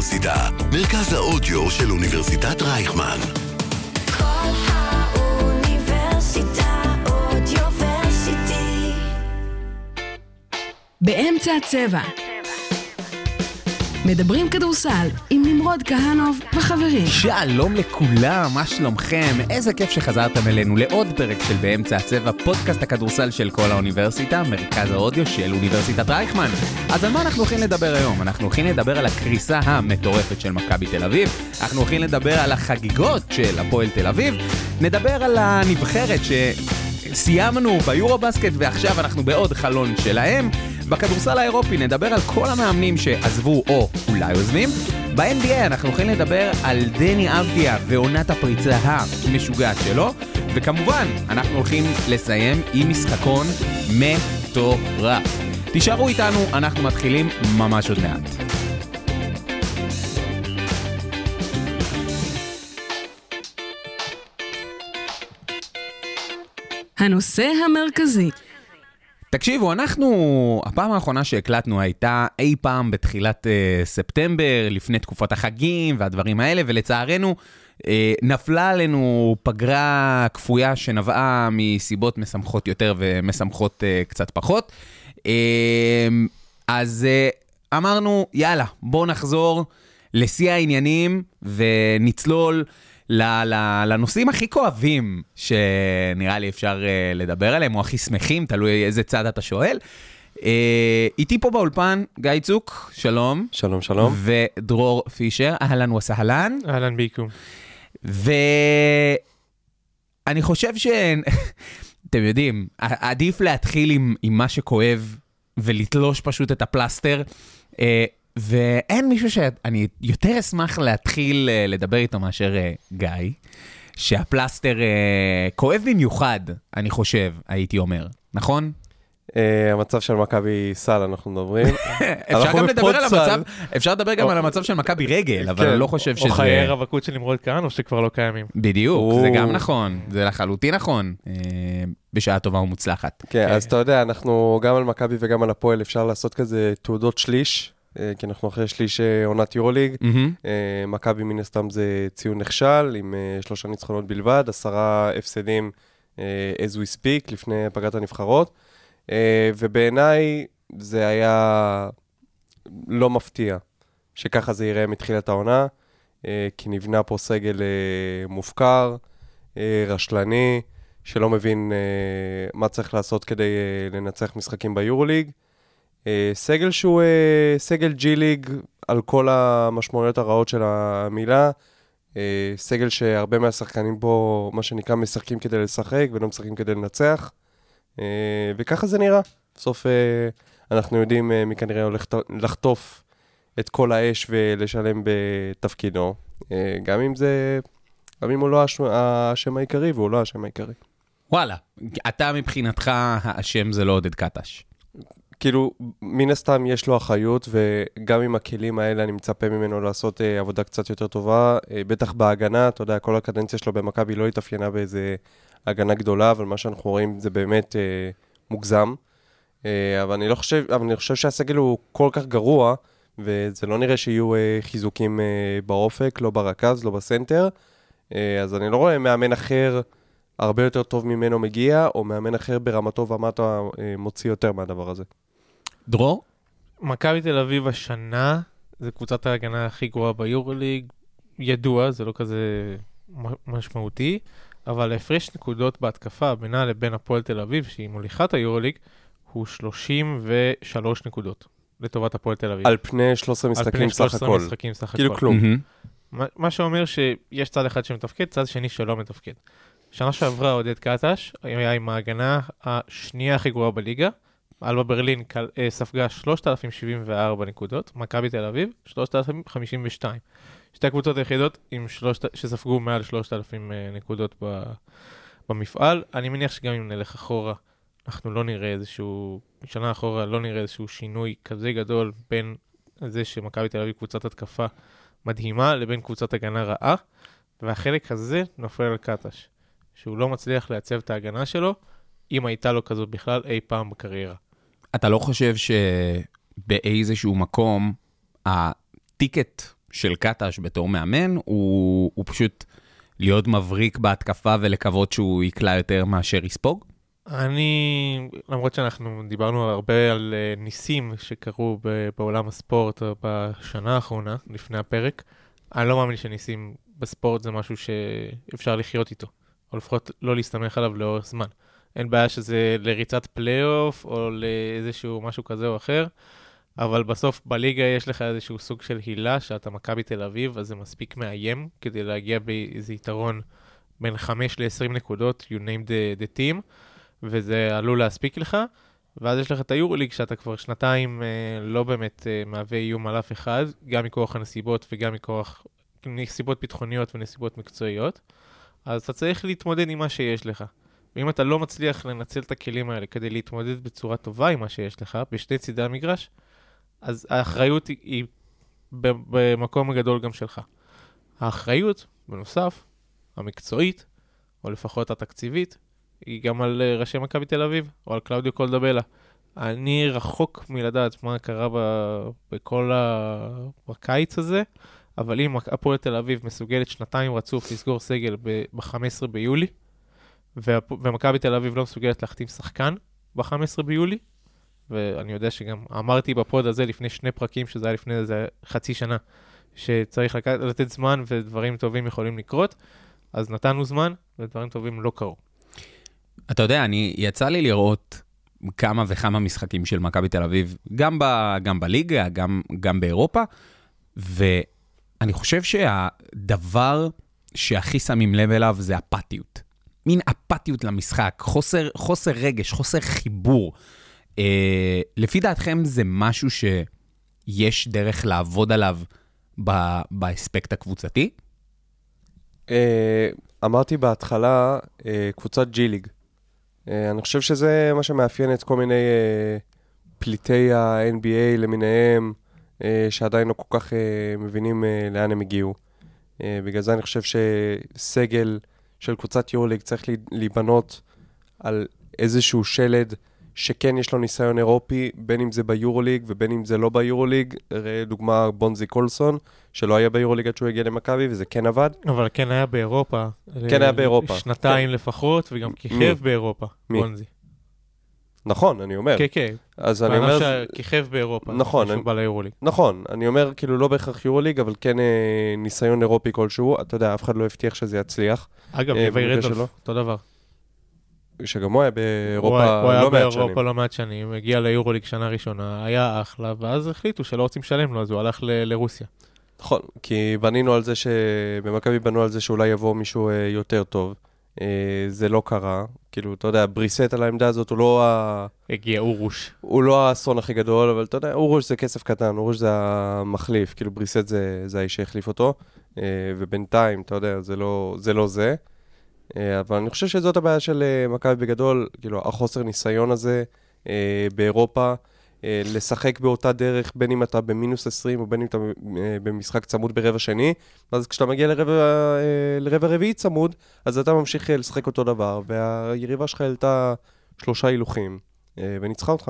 האוניברסיטה, מרכז האודיו של אוניברסיטת רייכמן. כל האוניברסיטה אודיוורסיטי. באמצע הצבע. מדברים כדורסל עם נמרוד כהנוב וחברים. שלום לכולם, מה שלומכם? איזה כיף שחזרתם אלינו לעוד פרק של באמצע הצבע, פודקאסט הכדורסל של כל האוניברסיטה, מרכז האודיו של אוניברסיטת רייכמן. אז על מה אנחנו הולכים לדבר היום? אנחנו הולכים לדבר על הקריסה המטורפת של מכבי תל אביב, אנחנו הולכים לדבר על החגיגות של הפועל תל אביב, נדבר על הנבחרת שסיימנו ביורובסקט ועכשיו אנחנו בעוד חלון שלהם. בכדורסל האירופי נדבר על כל המאמנים שעזבו או אולי עוזבים. ב-NBA אנחנו הולכים לדבר על דני אבדיה ועונת הפריצה המשוגעת שלו. וכמובן, אנחנו הולכים לסיים עם משחקון מטורף. תישארו איתנו, אנחנו מתחילים ממש עוד מעט. הנושא המרכזי. תקשיבו, הפעם האחרונה שהקלטנו הייתה אי פעם בתחילת ספטמבר, לפני תקופת החגים והדברים האלה, ולצערנו נפלה עלינו פגרה כפויה שנבעה מסיבות משמחות יותר ומשמחות קצת פחות. אז אמרנו, יאללה, בואו נחזור לשיא העניינים ונצלול לנושאים הכי כואבים שנראה לי אפשר לדבר עליהם, או הכי שמחים, תלוי איזה צד אתה שואל. איתי פה באולפן גיא צוק, שלום. שלום, שלום. ודרור פישר, אהלן וסהלן. אהלן ביקום. ואני חושב אתם יודעים, עדיף להתחיל עם מה שכואב, ולתלוש פשוט את הפלסטר, ואין מישהו שאני יותר אשמח להתחיל לדבר איתו מאשר גיא, שהפלסטר כואב במיוחד, אני חושב, הייתי אומר, נכון? המצב של מכבי סל אנחנו מדברים. אפשר לדבר גם על המצב של מכבי רגל, אבל אני לא חושב שזה... או חיי רווקות של נמרוד כהן, או שכבר לא קיימים. בדיוק, זה גם נכון, זה לחלוטין נכון, בשעה טובה ומוצלחת. כן, אז אתה יודע, אנחנו גם על מכבי וגם על הפועל אפשר לעשות כזה תעודות שליש, כי אנחנו אחרי שליש עונת יורוליג. מכבי מן הסתם זה ציון נכשל, עם 3 ניצחונות בלבד, 10 הפסדים as we speak, לפני פגרת הנבחרות. ובעיניי זה היה לא מפתיע שככה זה ייראה מתחילת העונה, כי נבנה פה סגל מופקר, רשלני, שלא מבין מה צריך לעשות כדי לנצח משחקים ביורוליג. סגל שהוא סגל ג'י-ליג על כל המשמעויות הרעות של המילה, סגל שהרבה מהשחקנים פה, מה שנקרא, משחקים כדי לשחק ולא משחקים כדי לנצח. וככה זה נראה. בסוף אנחנו יודעים מי כנראה הולך לחטוף את כל האש ולשלם בתפקידו. גם אם הוא לא השם העיקרי והוא לא השם העיקרי. וואלה, אתה מבחינתך השם זה לא עודד קטש. כאילו, מן הסתם יש לו אחריות, וגם עם הכלים האלה אני מצפה ממנו לעשות עבודה קצת יותר טובה. בטח בהגנה, אתה יודע, כל הקדנציה שלו במכבי לא התאפיינה באיזה הגנה גדולה, אבל מה שאנחנו רואים זה באמת מוגזם. אבל אני חושב שהסגל הוא כל כך גרוע, וזה לא נראה שיהיו חיזוקים באופק, לא ברכז, לא בסנטר. אז אני לא רואה מאמן אחר הרבה יותר טוב ממנו מגיע, או מאמן אחר ברמתו ומטה מוציא יותר מהדבר הזה. דרור? מכבי תל אביב השנה, זה קבוצת ההגנה הכי גרועה ביורוליג, ידוע, זה לא כזה משמעותי, אבל ההפרש נקודות בהתקפה בינה לבין הפועל תל אביב, שהיא מוליכת היורוליג, הוא 33 נקודות לטובת הפועל תל אביב. על פני 13 משחקים סך הכל. כאילו כלום. מה שאומר שיש צד אחד שמתפקד, צד שני שלא מתפקד. שנה שעברה עודד קטש, היה עם ההגנה השנייה הכי גרועה בליגה, אלבה ברלין ספגה 3,074 נקודות, מכבי תל אביב 3,052. שתי הקבוצות היחידות שספגו מעל 3,000 נקודות במפעל. אני מניח שגם אם נלך אחורה, אנחנו לא נראה איזשהו, שנה אחורה לא נראה איזשהו שינוי כזה גדול בין זה שמכבי תל אביב קבוצת התקפה מדהימה לבין קבוצת הגנה רעה, והחלק הזה נופל על קטש, שהוא לא מצליח לייצב את ההגנה שלו, אם הייתה לו כזאת בכלל אי פעם בקריירה. אתה לא חושב שבאיזשהו מקום הטיקט של קטש בתור מאמן הוא פשוט להיות מבריק בהתקפה ולקוות שהוא יקלה יותר מאשר יספוג? למרות שאנחנו דיברנו הרבה על ניסים שקרו בעולם הספורט בשנה האחרונה, לפני הפרק, אני לא מאמין שניסים בספורט זה משהו שאפשר לחיות איתו, או לפחות לא להסתמך עליו לאורך זמן. אין בעיה שזה לריצת פלייאוף או לאיזשהו משהו כזה או אחר, אבל בסוף בליגה יש לך איזשהו סוג של הילה שאתה מכבי תל אביב, אז זה מספיק מאיים כדי להגיע באיזה יתרון בין 5 ל-20 נקודות, you name the team, וזה עלול להספיק לך, ואז יש לך את היורוליג שאתה כבר שנתיים לא באמת מהווה איום על אף אחד, גם מכוח הנסיבות וגם מכוח נסיבות ביטחוניות ונסיבות מקצועיות, אז אתה צריך להתמודד עם מה שיש לך. ואם אתה לא מצליח לנצל את הכלים האלה כדי להתמודד בצורה טובה עם מה שיש לך, בשתי צידי המגרש, אז האחריות היא במקום הגדול גם שלך. האחריות, בנוסף, המקצועית, או לפחות התקציבית, היא גם על ראשי מכבי תל אביב, או על קלאודיו קולדבלה. אני רחוק מלדעת מה קרה בכל הקיץ הזה, אבל אם הפועל תל אביב מסוגלת שנתיים רצוף לסגור סגל ב-15 ביולי, ומכבי תל אביב לא מסוגלת להחתים שחקן ב-15 ביולי, ואני יודע שגם אמרתי בפוד הזה לפני 2 פרקים, שזה היה לפני איזה חצי שנה, שצריך לתת זמן ודברים טובים יכולים לקרות, אז נתנו זמן ודברים טובים לא קרו. אתה יודע, יצא לי לראות כמה וכמה משחקים של מכבי תל אביב, גם בליגה, גם באירופה, ואני חושב שהדבר שהכי שמים לב אליו זה אפתיות. מין אפתיות למשחק, חוסר רגש, חוסר חיבור. לפי דעתכם זה משהו שיש דרך לעבוד עליו באספקט הקבוצתי? אמרתי בהתחלה קבוצת ג'י-ליג. אני חושב שזה מה שמאפיין את כל מיני פליטי ה-NBA למיניהם, שעדיין לא כל כך מבינים לאן הם הגיעו. בגלל זה אני חושב שסגל של קבוצת יורוליג צריך להיבנות על איזשהו שלד שכן יש לו ניסיון אירופי, בין אם זה ביורוליג ובין אם זה לא ביורוליג. דוגמה בונזי קולסון, שלא היה ביורוליג עד שהוא הגיע למכבי, וזה כן עבד. אבל כן היה באירופה. כן היה באירופה. שנתיים לפחות, וגם כיכב באירופה, בונזי. נכון, אני אומר. כן, כן. אז אני אומר... שכיכב באירופה. נכון. שהוא בא ליורוליג. נכון, אני אומר כאילו לא בהכרח יורוליג, אבל כן ניסיון אירופי כלשהו. אתה יודע, אף אחד לא הבטיח שזה יצליח. אגב, לוי רדולף, אותו דבר. שגם הוא היה באירופה לא מעט שנים. הוא היה באירופה לא מעט שנים, הגיע ליורוליג שנה ראשונה, היה אחלה, ואז החליטו שלא רוצים לשלם לו, אז הוא הלך לרוסיה. נכון, כי בנינו על זה במכבי בנו על זה שאולי יבוא מישהו יותר טוב. זה לא קרה. כאילו, אתה יודע, בריסט על העמדה הזאת הוא לא הגיע אורוש. הוא לא האסון הכי גדול, אבל אתה יודע, אורוש זה כסף קטן, אורוש זה המחליף, כאילו בריסט זה האיש שהחליף אותו, ובינתיים, אתה יודע, זה לא זה. אבל אני חושב שזאת הבעיה של מכבי בגדול, כאילו, החוסר ניסיון הזה באירופה, לשחק באותה דרך, בין אם אתה במינוס 20 או בין אם אתה במשחק צמוד ברבע שני, אז כשאתה מגיע לרבע רביעי צמוד, אז אתה ממשיך לשחק אותו דבר, והיריבה שלך העלתה 3 הילוכים, וניצחה אותך.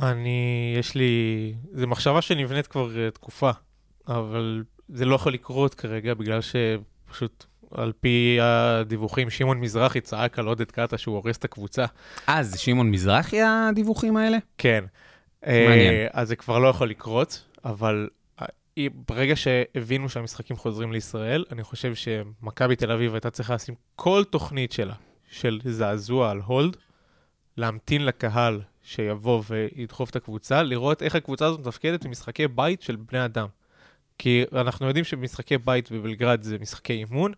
יש לי... זו מחשבה שנבנית כבר תקופה, אבל זה לא יכול לקרות כרגע, בגלל שפשוט... על פי הדיווחים, שמעון מזרחי צעק על עודד קאטה שהוא הורס את הקבוצה. אז שמעון מזרחי הדיווחים האלה? כן. מעניין. אז זה כבר לא יכול לקרות, אבל ברגע שהבינו שהמשחקים חוזרים לישראל, אני חושב שמכבי תל אביב הייתה צריכה לשים כל תוכנית שלה, של זעזוע על הולד, להמתין לקהל שיבוא וידחוף את הקבוצה, לראות איך הקבוצה הזאת מתפקדת במשחקי בית של בני אדם. כי אנחנו יודעים שבמשחקי בית בבלגרד זה משחקי אימון,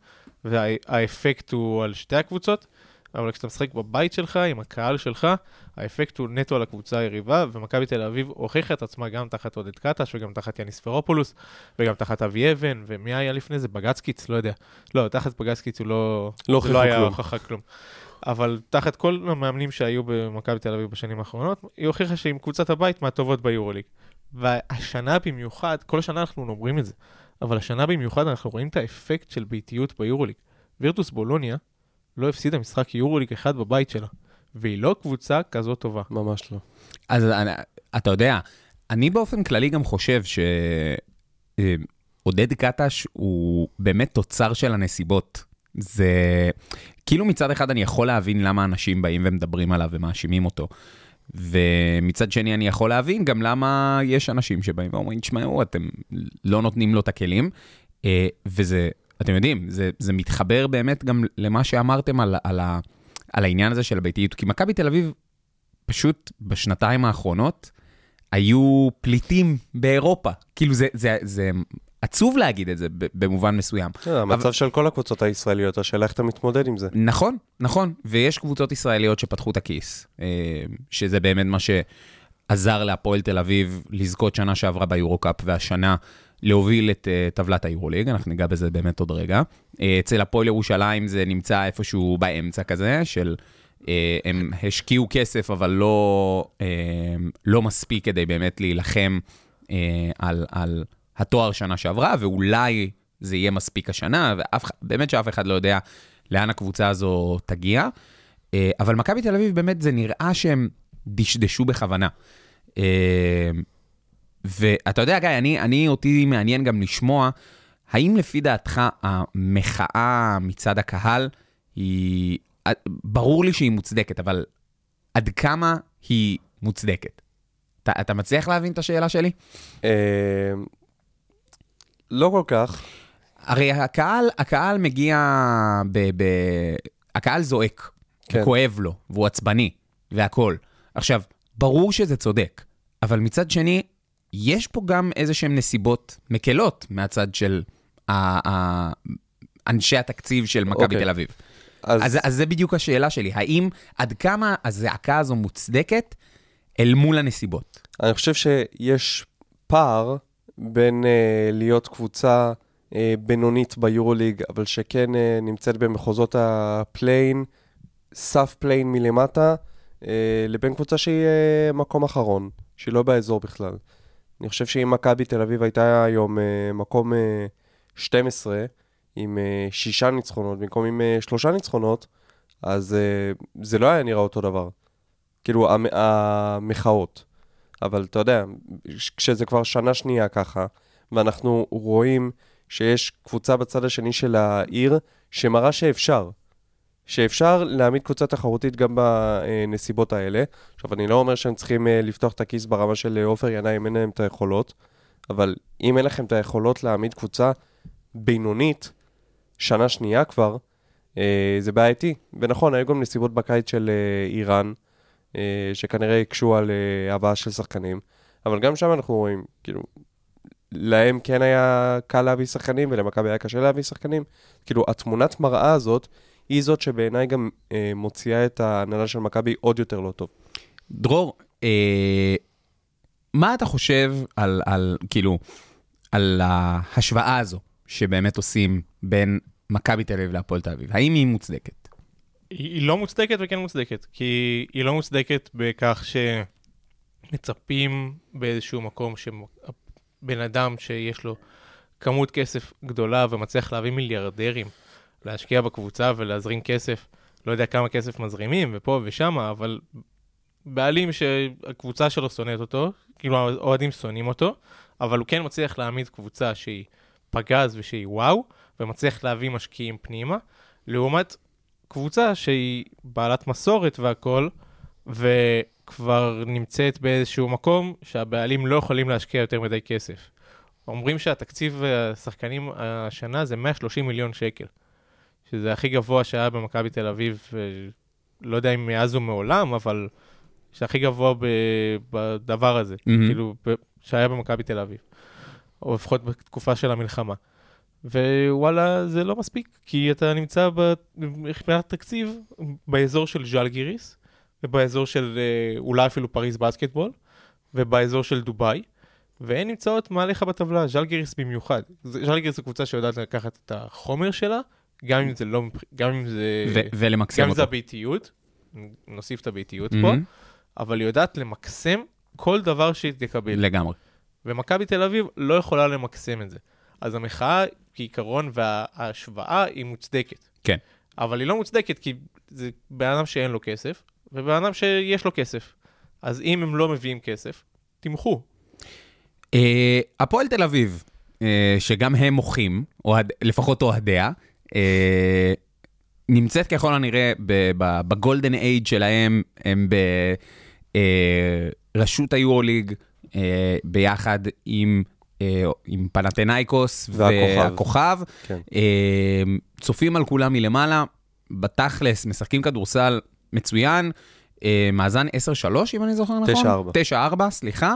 והאפקט הוא על שתי הקבוצות, אבל כשאתה משחק בבית שלך, עם הקהל שלך, האפקט הוא נטו על הקבוצה היריבה, ומכבי תל אביב הוכיחה את עצמה גם תחת עודד קטש, וגם תחת יאניס פרופולוס, וגם תחת אבי אבן, ומי היה לפני זה? בגצקיץ? לא יודע. לא, תחת בגצקיץ הוא לא היה הוכחה כלום. אבל תחת כל המאמנים שהיו במכבי תל אביב בשנים האחרונות, היא הוכיחה שעם קבוצת הבית מהטובות ביורוליג. והשנה במיוחד, כל השנה אנחנו אומרים את זה, אבל השנה במיוחד אנחנו רואים את האפקט של ביתיות ביורוליג. וירטוס בולוניה לא הפסידה משחק יורוליג אחד בבית שלה, והיא לא קבוצה כזאת טובה. ממש לא. אז אתה יודע, אני באופן כללי גם חושב עודד קטש הוא באמת תוצר של הנסיבות. זה כאילו מצד אחד אני יכול להבין למה אנשים באים ומדברים עליו ומאשימים אותו. ומצד שני אני יכול להבין גם למה יש אנשים שבאים ואומרים, תשמעו, אתם לא נותנים לו את הכלים. וזה, אתם יודעים, זה מתחבר באמת גם למה שאמרתם על העניין הזה של הביתיות. כי מכבי תל אביב פשוט בשנתיים האחרונות היו פליטים באירופה. כאילו זה עצוב להגיד את זה במובן מסוים. המצב של כל הקבוצות הישראליות, השאלה איך אתה מתמודד עם זה. נכון, נכון. ויש קבוצות ישראליות שפתחו את הכיס, שזה באמת מה שעזר להפועל תל אביב לזכות שנה שעברה ביורוקאפ, והשנה להוביל את טבלת היורוליג, אנחנו ניגע בזה באמת עוד רגע. אצל הפועל ירושלים זה נמצא איפשהו באמצע כזה, של הם השקיעו כסף, אבל לא מספיק כדי באמת להילחם על התואר שנה שעברה, ואולי זה יהיה מספיק השנה, באמת שאף אחד לא יודע לאן הקבוצה הזו תגיע. אבל מכבי תל אביב באמת זה נראה שהם דשדשו בכוונה. ואתה יודע, גיא, אותי מעניין גם לשמוע, האם לפי דעתך המחאה מצד הקהל היא, ברור לי שהיא מוצדקת, אבל עד כמה היא מוצדקת? אתה מצליח להבין את השאלה שלי? לא כל כך. הרי הקהל מגיע, הקהל זועק, וכואב לו, והוא עצבני, והכל. עכשיו, ברור שזה צודק, אבל מצד שני, יש פה גם איזשהם נסיבות מקלות מהצד של אנשי התקציב של מכבי תל אביב. אז זה בדיוק השאלה שלי. האם עד כמה הזעקה הזו מוצדקת אל מול הנסיבות? אני חושב שיש פער בין להיות קבוצה בינונית ביורוליג, אבל שכן נמצאת במחוזות הפליין, סף פליין מלמטה, לבין קבוצה שהיא מקום אחרון, שהיא לא באזור בכלל. אני חושב שאם מכבי תל אביב הייתה היום מקום 12, עם 6 ניצחונות, במקום עם 3 ניצחונות, אז זה לא היה נראה אותו דבר. כאילו, המחאות. אבל אתה יודע, כשזה כבר שנה שנייה ככה, ואנחנו רואים שיש קבוצה בצד השני של העיר, שמראה שאפשר להעמיד קבוצה תחרותית גם בנסיבות האלה. עכשיו, אני לא אומר שהם צריכים לפתוח את הכיס ברמה של עופר ינאי, אם אין להם את היכולות, אבל אם אין לכם את היכולות להעמיד קבוצה בינונית, שנה שנייה כבר, זה בעייתי. ונכון, היו גם נסיבות בקיץ של איראן, שכנראה יקשו על הבאה של שחקנים, אבל גם שם אנחנו רואים, כאילו, להם כן היה קל להביא שחקנים, ולמכבי היה קשה להביא שחקנים. כאילו, התמונת מראה הזאת, היא זאת שבעיניי גם מוציאה את ההנהלה של מכבי עוד יותר לא טוב. דרור, מה אתה חושב על ההשוואה הזו שבאמת עושים בין מכבי תל אביב להפועל תל אביב? האם היא מוצדקת? היא לא מוצדקת וכן מוצדקת, כי היא לא מוצדקת בכך שמצפים באיזשהו מקום שבן אדם שיש לו כמות כסף גדולה ומצליח להביא מיליארדרים להשקיע בקבוצה ולהזרים כסף, לא יודע כמה כסף מזרימים ופה ושם, אבל בעלים שהקבוצה שלו שונאת אותו, כאילו האוהדים שונאים אותו, אבל הוא כן מצליח להעמיד קבוצה שהיא פגז ושהיא וואו, ומצליח להביא משקיעים פנימה, לעומת קבוצה שהיא בעלת מסורת והכל, וכבר נמצאת באיזשהו מקום שהבעלים לא יכולים להשקיע יותר מדי כסף. אומרים שהתקציב השחקנים השנה זה 130 מיליון שקל, שזה הכי גבוה שהיה במכבי תל אביב, לא יודע אם מאז ומעולם, אבל זה הכי גבוה בדבר הזה, כאילו שהיה במכבי תל אביב, או לפחות בתקופה של המלחמה. ווואלה, זה לא מספיק, כי אתה נמצא מבחינת תקציב באזור של ז'לגיריס, ובאזור של אולי אפילו פריז בסקטבול, ובאזור של דוביי, והן נמצאות מעליך בטבלה, ז'לגיריס במיוחד. ז'לגיריס זו קבוצה שיודעת לקחת את החומר שלה, גם אם זה לא, גם אם זה, ולמקסם גם אותו. זה הביתיות, נוסיף את הביתיות פה, אבל היא יודעת למקסם כל דבר שהיא תקבל. לגמרי. ומכבי תל אביב לא יכולה למקסם את זה. אז המחאה כעיקרון וההשוואה היא מוצדקת. כן. אבל היא לא מוצדקת כי זה בן אדם שאין לו כסף, ובן אדם שיש לו כסף. אז אם הם לא מביאים כסף, תמכו. הפועל תל אביב, שגם הם מוחים, לפחות אוהדיה, נמצאת ככל הנראה בגולדן אייד שלהם, הם ברשות היורוליג, ביחד עם פנתנייקוס והכוכב, צופים על כולם מלמעלה, בתכלס, משחקים כדורסל מצוין, מאזן 10-3, אם אני זוכר נכון? 9-4, סליחה.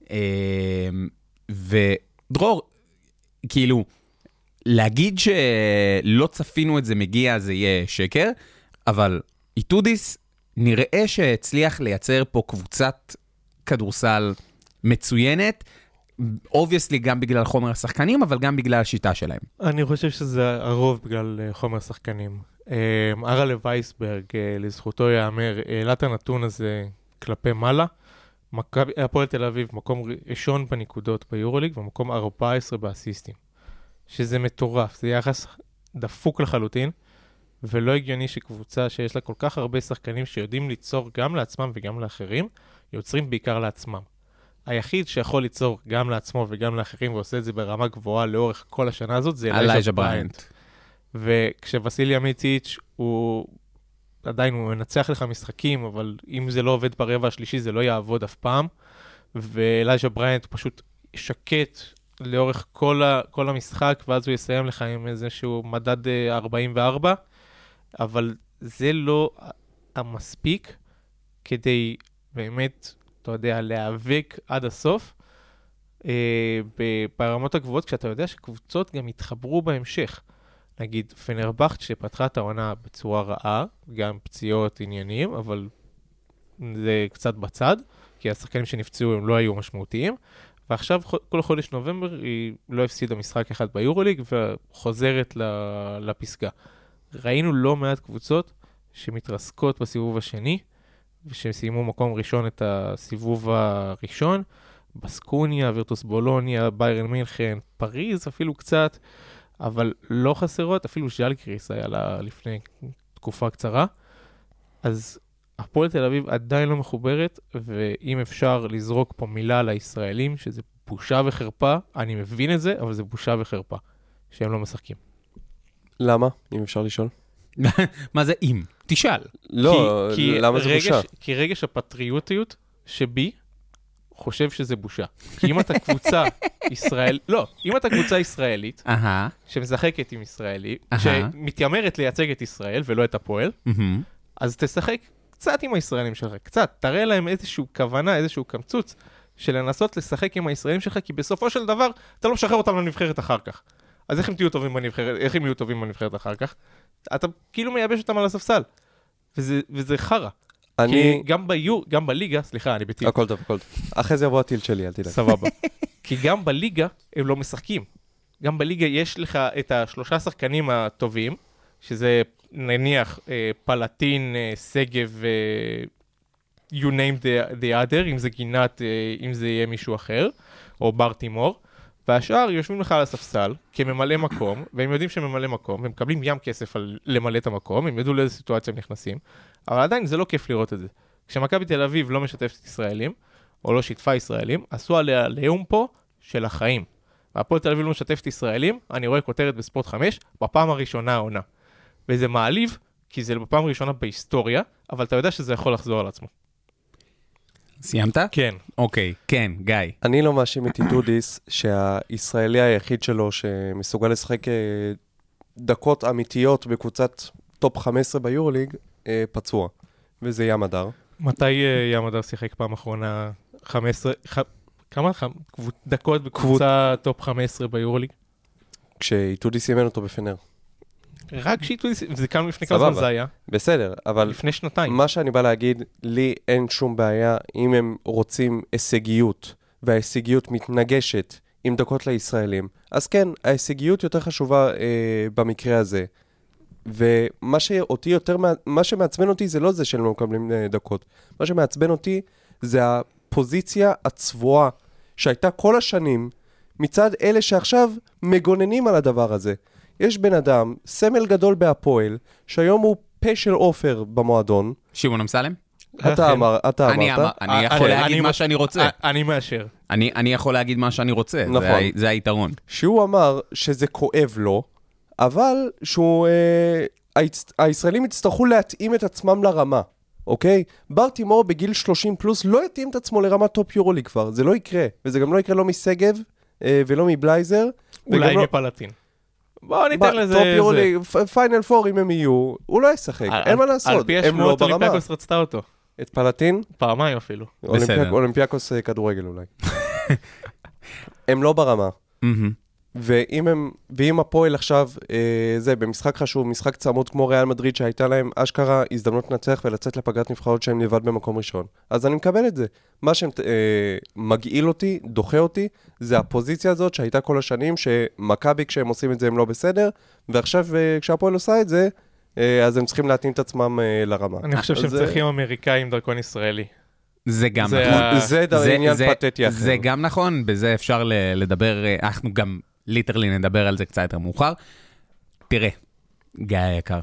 ודרור, כאילו, להגיד שלא צפינו את זה מגיע, זה יהיה שקר, אבל איתודיס נראה שהצליח לייצר פה קבוצת כדורסל מצוינת, obviously גם בגלל חומר השחקנים, אבל גם בגלל השיטה שלהם. אני חושב שזה הרוב בגלל חומר השחקנים. ארלה וייסברג, לזכותו יאמר, העלה את הנתון הזה כלפי מעלה. הפועל תל אביב, מקום ראשון בנקודות ביורוליג, ומקום 14 באסיסטים. שזה מטורף, זה יחס דפוק לחלוטין, ולא הגיוני שקבוצה שיש לה כל כך הרבה שחקנים שיודעים ליצור גם לעצמם וגם לאחרים, יוצרים בעיקר לעצמם. היחיד שיכול ליצור גם לעצמו וגם לאחרים, ועושה את זה ברמה גבוהה לאורך כל השנה הזאת, זה אלייז'ה בריינט. וכשווסיליה מיציץ' הוא עדיין הוא מנצח לך משחקים, אבל אם זה לא עובד ברבע השלישי, זה לא יעבוד אף פעם. ואלייז'ה בריינט פשוט שקט לאורך כל המשחק, ואז הוא יסיים לך עם איזשהו מדד 44, אבל זה לא המספיק כדי באמת, אתה יודע, להיאבק עד הסוף ברמות הגבוהות, כשאתה יודע שקבוצות גם יתחברו בהמשך. נגיד, פנרבכט שפתחה את העונה בצורה רעה, גם פציעות עניינים, אבל זה קצת בצד, כי השחקנים שנפצעו הם לא היו משמעותיים, ועכשיו כל חודש נובמבר היא לא הפסידה משחק אחד ביורוליג, וחוזרת לפסגה. ראינו לא מעט קבוצות שמתרסקות בסיבוב השני, ושסיימו מקום ראשון את הסיבוב הראשון, בסקוניה, וירטוס בולוניה, ביירן מינכן, פריז אפילו קצת, אבל לא חסרות, אפילו ז'אלגיריס היה לה לפני תקופה קצרה. אז הפועל תל אביב עדיין לא מחוברת, ואם אפשר לזרוק פה מילה לישראלים, שזה בושה וחרפה, אני מבין את זה, אבל זה בושה וחרפה, שהם לא משחקים. למה? אם אפשר לשאול. מה זה אם? תשאל. לא, למה זה בושה? כי רגש הפטריוטיות שבי חושב שזה בושה. כי אם אתה קבוצה אם אתה קבוצה ישראלית, שמשחקת עם ישראלי, שמתיימרת לייצג את ישראל ולא את הפועל, אז תשחק קצת עם הישראלים שלך, קצת, תראה להם איזשהו כוונה, איזשהו קמצוץ, של לנסות לשחק עם הישראלים שלך, כי בסופו של דבר, אתה לא משחרר אותם לנבחרת אחר כך. אז איך הם תהיו טובים בנבחרת, איך הם יהיו טובים בנבחרת אחר כך? אתה כאילו מייבש אותם על הספסל. וזה חרה. כי גם בליגה, סליחה, אני בטיל. הכל טוב, הכל טוב. אחרי זה יבוא הטיל שלי, אל תדאג. סבבה. כי גם בליגה הם לא משחקים. גם בליגה יש לך את השלושה שחקנים הטובים, שזה נניח פלטין, סגב, you name the other, אם זה גינת, אם זה יהיה מישהו אחר, או בר תימור, והשאר יושבים לך על הספסל כממלא מקום, והם יודעים שהם ממלא מקום, והם מקבלים ים כסף על למלא את המקום, הם ידעו לאיזה סיטואציה הם נכנסים, אבל עדיין זה לא כיף לראות את זה. כשמכבי תל אביב לא משתפת ישראלים, או לא שיתפה ישראלים, עשו עליה לאום פה של החיים. והפועל תל אביב לא משתפת ישראלים, אני רואה כותרת בספורט 5, בפעם הראשונה העונה. וזה מעליב, כי זה בפעם הראשונה בהיסטוריה, אבל אתה יודע שזה יכול לחזור על עצמו. סיימת? כן. אוקיי, כן, גיא. אני לא מאשים את איתודיס שהישראלי היחיד שלו שמסוגל לשחק דקות אמיתיות בקבוצת טופ 15 ביורוליג פצוע, וזה ים הדר. מתי ים הדר שיחק פעם אחרונה 15, כמה דקות בקבוצה טופ 15 ביורוליג? כשאיתודיס אימן אותו בפנר. רק שאיתודיס, זה כאן לפני כמה זמן זה היה. בסדר, אבל לפני שנתיים. מה שאני בא להגיד, לי אין שום בעיה אם הם רוצים הישגיות, וההישגיות מתנגשת עם דקות לישראלים. אז כן, ההישגיות יותר חשובה במקרה הזה. ומה שאותי יותר, מה שמעצבן אותי זה לא זה שהם לא מקבלים דקות. מה שמעצבן אותי זה הפוזיציה הצבועה שהייתה כל השנים מצד אלה שעכשיו מגוננים על הדבר הזה. יש בן אדם, סמל גדול בהפועל, שהיום הוא פה של אופר במועדון. שמעון אמסלם? אתה אמרת. אני יכול להגיד מה שאני רוצה. אני מאשר. אני יכול להגיד מה שאני רוצה. נכון. זה היתרון. שהוא אמר שזה כואב לו, אבל הישראלים יצטרכו להתאים את עצמם לרמה, אוקיי? בר תימור בגיל 30 פלוס לא יתאים את עצמו לרמת טופ יורוליג כבר, זה לא יקרה, וזה גם לא יקרה לא מסגב ולא מבלייזר. אולי מפלטין. בואו ניתן לזה... טופ יורוליג, פיינל פור אם הם יהיו, הוא לא ישחק, אין מה לעשות, על פי הם לא השמועות ברמה. אולימפיאקוס רצתה אותו. את פלטין? פעמיים אפילו. בסדר. אולימפיאקוס כדורגל אולי. הם לא ברמה. ואם הפועל עכשיו, זה במשחק חשוב, משחק צמוד כמו ריאל מדריד שהייתה להם אשכרה הזדמנות לנצח ולצאת לפגרת נבחרות שהם לבד במקום ראשון. אז אני מקבל את זה. מה שמגעיל אותי, דוחה אותי, זה הפוזיציה הזאת שהייתה כל השנים, שמכבי כשהם עושים את זה הם לא בסדר, ועכשיו כשהפועל עושה את זה, אז הם צריכים להתאים את עצמם לרמה. אני חושב שהם צריכים אמריקאים דרכון ישראלי. זה גם זה זה עניין פתטי אחר. זה גם נכון, בזה אפשר לדבר, אנחנו גם ליטרלי נדבר על זה קצת יותר מאוחר. תראה, גיא היקר,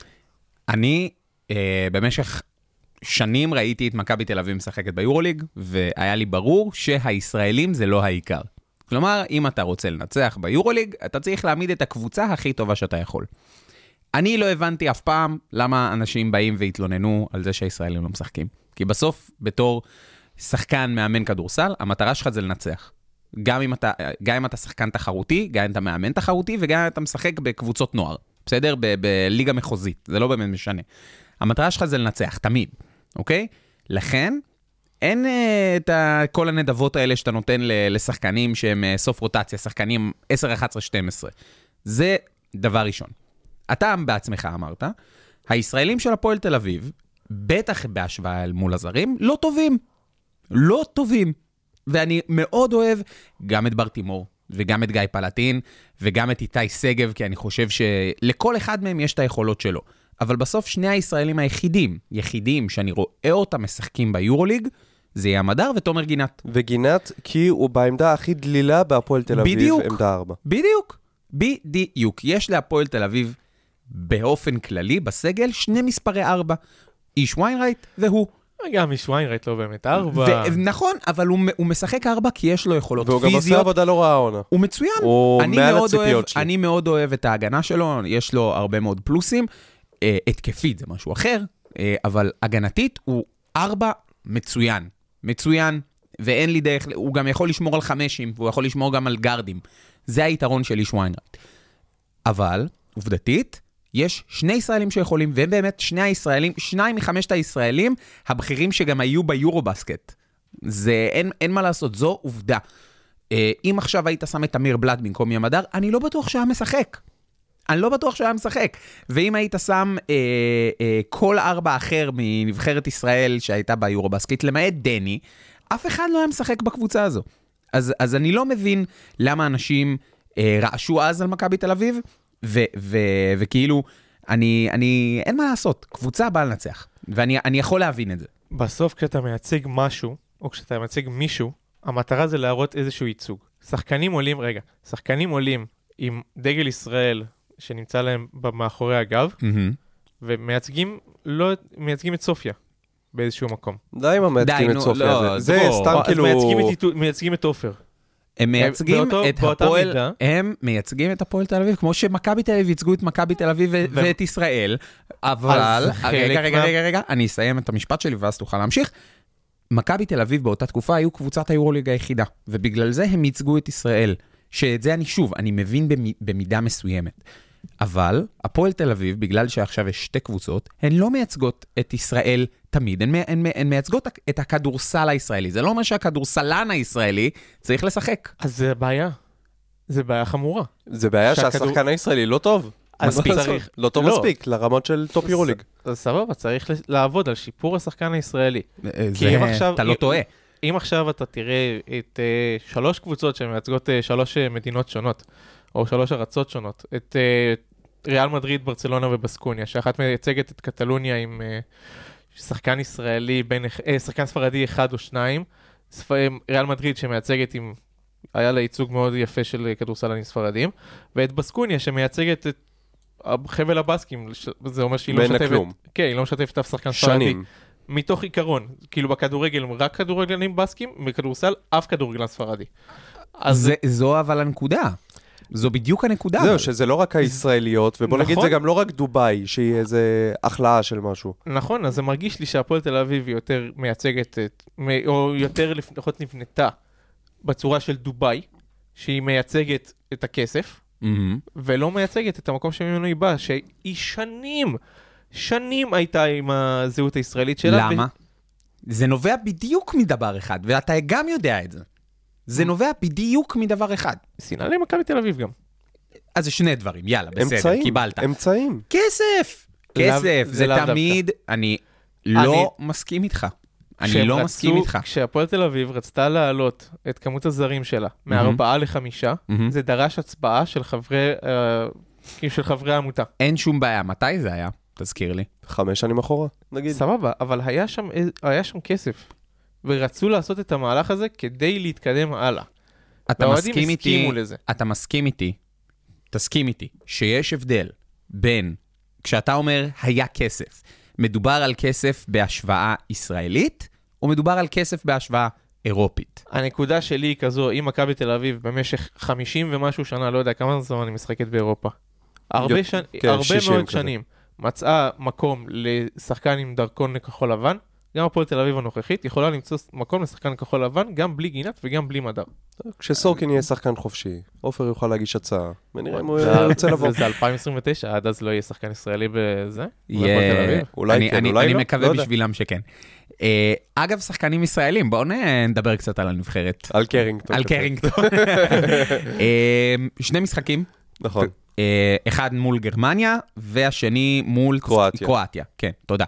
אני במשך שנים ראיתי את מכבי תל אביב משחקת ביורוליג, והיה לי ברור שהישראלים זה לא העיקר. כלומר, אם אתה רוצה לנצח ביורוליג, אתה צריך להעמיד את הקבוצה הכי טובה שאתה יכול. אני לא הבנתי אף פעם למה אנשים באים והתלוננו על זה שהישראלים לא משחקים. כי בסוף, בתור שחקן מאמן כדורסל, המטרה שלך זה לנצח. גם אם אתה שחקן תחרותי, גם אם אתה מאמן תחרותי, וגם אם אתה משחק בקבוצות נוער. בסדר? בליגה מחוזית. זה לא באמת משנה. המטרה שלך זה לנצח, תמיד. אוקיי? לכן, אין את כל הנדבות האלה שאתה נותן לשחקנים שהם סוף רוטציה, שחקנים 10, 11, 12. זה דבר ראשון. אתה בעצמך אמרת, הישראלים של הפועל תל אביב, בטח בהשוואה מול הזרים, לא טובים. לא טובים. ואני מאוד אוהב גם את בר תימור, וגם את גיא פלטין, וגם את איתי סגב, כי אני חושב שלכל אחד מהם יש את היכולות שלו. אבל בסוף שני הישראלים יחידים שאני רואה אותם משחקים ביורוליג, זה יהיה המדר ותומר גינת. וגינת, כי הוא בעמדה הכי דלילה בהפועל תל אביב, בדיוק, עמדה 4. בדיוק. יש להפועל תל אביב באופן כללי, בסגל, שני מספרי 4. איש ויינרייט והוא. גם איש ויינרייט לא באמת 4. נכון, אבל הוא משחק 4 כי יש לו יכולות פיזיות. והוא גם עושה עבודה לא רעה עונה. הוא מצוין. הוא מעל הציפיות שלי. אני מאוד אוהב את ההגנה שלו, יש לו הרבה מאוד פלוסים. התקפית זה משהו אחר, אבל הגנתית הוא 4 מצוין, ואין לי דרך, הוא גם יכול לשמור על 5, והוא יכול לשמור גם על גרדים. זה היתרון של איש ויינרייט. אבל, עובדתית, יש שני ישראלים שיכולים, והם באמת שניים מחמשת הישראלים, הבכירים שגם היו ביורובסקט. זה, אין מה לעשות, זו עובדה. אם עכשיו היית שם את אמיר בלאט במקום ים הדר, אני לא בטוח שהיה משחק. ואם היית שם כל 4 אחר מנבחרת ישראל שהייתה ביורובסקט, למעט דני, אף אחד לא היה משחק בקבוצה הזו. אז אני לא מבין למה אנשים רעשו אז על מכבי תל אביב, וכאילו, אין מה לעשות, קבוצה באה לנצח, ואני יכול להבין את זה. בסוף כשאתה מייצג משהו, או כשאתה מייצג מישהו, המטרה זה להראות איזשהו ייצוג. שחקנים עולים עם דגל ישראל שנמצא להם מאחורי הגב, ומייצגים את סופיה באיזשהו מקום. די עם המייצגים את סופיה, זה סתם כאילו... מייצגים את אופר. הם מייצגים את הפועל תל אביב, כמו שמכבי תל אביב ייצגו את מכבי תל אביב ואת ישראל, אבל, רגע, אני אסיים את המשפט שלי ואז תוכל להמשיך. מכבי תל אביב באותה תקופה היו קבוצת היורוליג היחידה, ובגלל זה הם ייצגו את ישראל, שאת זה אני מבין במידה מסוימת. אבל הפועל תל אביב, בגלל שעכשיו יש 2 קבוצות, הן לא מייצגות את ישראל תמיד, הן מייצגות את הכדורסל הישראלי. זה לא אומר שהכדורסלן הישראלי צריך לשחק. אז זה בעיה. זה בעיה חמורה. זה בעיה שהשחקן הישראלי לא טוב. מספיק. לא טוב מספיק, לרמות של טופ יורוליג. אז סבבה, צריך לעבוד על שיפור השחקן הישראלי. אתה לא טועה. אם עכשיו אתה תראה את 3 קבוצות שמייצגות 3 מדינות שונות, או 3 ארצות שונות, את ריאל מדריד, ברצלונה ובסקוניה, שאחת מייצגת את קטלוניה עם שחקן ישראלי, שחקן ספרדי 1 או 2, ריאל מדריד שמייצגת עם, היה לה ייצוג מאוד יפה של כדורסלנים ספרדים, ואת בסקוניה שמייצגת את חבל הבאסקים, זה אומר שהיא לא משתפת, כן, היא לא משתפת אף שחקן ספרדי. מתוך עיקרון. כאילו בכדורגל רק כדורגלנים בסקים, בכדורסל אף כדורגלן ספרדי. זו אבל הנקודה. זו בדיוק הנקודה. זהו, שזה לא רק הישראליות, ובוא נגיד זה גם לא רק דוביי, שהיא איזה החלאה של משהו. נכון, אז זה מרגיש לי שהפועל תל אביב היא יותר מייצגת, או יותר לפחות נבנתה בצורה של דוביי, שהיא מייצגת את הכסף, ולא מייצגת את המקום שממנו היא באה, שהיא שנים הייתה עם הזהות הישראלית שלה. למה? זה נובע בדיוק מדבר אחד, ואתה גם יודע את זה. זה נובע בדיוק מדבר אחד. שנאה למכבי תל אביב גם. אז זה שני דברים, יאללה, בסדר, קיבלת. אמצעים. כסף, זה תמיד, אני לא מסכים איתך. אני לא מסכים איתך. כשהפועל תל אביב רצתה להעלות את כמות הזרים שלה, מ4 ל5, זה דרש הצבעה של חברי העמותה. אין שום בעיה, מתי זה היה? תזכיר לי. 5 שנים אחורה, נגיד. סבבה, אבל היה שם כסף. ורצו לעשות את המהלך הזה כדי להתקדם הלאה. אתה מסכים איתי, תסכים איתי, שיש הבדל בין, כשאתה אומר היה כסף, מדובר על כסף בהשוואה ישראלית, או מדובר על כסף בהשוואה אירופית? הנקודה שלי היא כזו, אם מכבי תל אביב במשך 50 ומשהו שנה, לא יודע כמה זמן אני משחקת באירופה, הרבה מאוד שנים, מצאה מקום לשחקן עם דרכון לכחול לבן, גם הפועל תל אביב הנוכחית יכולה למצוא מקום לשחקן כחול לבן, גם בלי גינת וגם בלי מדר. כשסורקין יהיה שחקן חופשי, עופר יוכל להגיש הצעה, ונראה אם הוא ירצה לבוא. זה 2029, עד אז לא יהיה שחקן ישראלי בזה? אולי כן, אולי לא. אני מקווה בשבילם שכן. אגב, שחקנים ישראלים, בואו נדבר קצת על הנבחרת. על קרינגטון. על קרינגטון. 2 משחקים. נכון. אחד מול גרמניה, והשני מול קרואטיה. כן, תודה.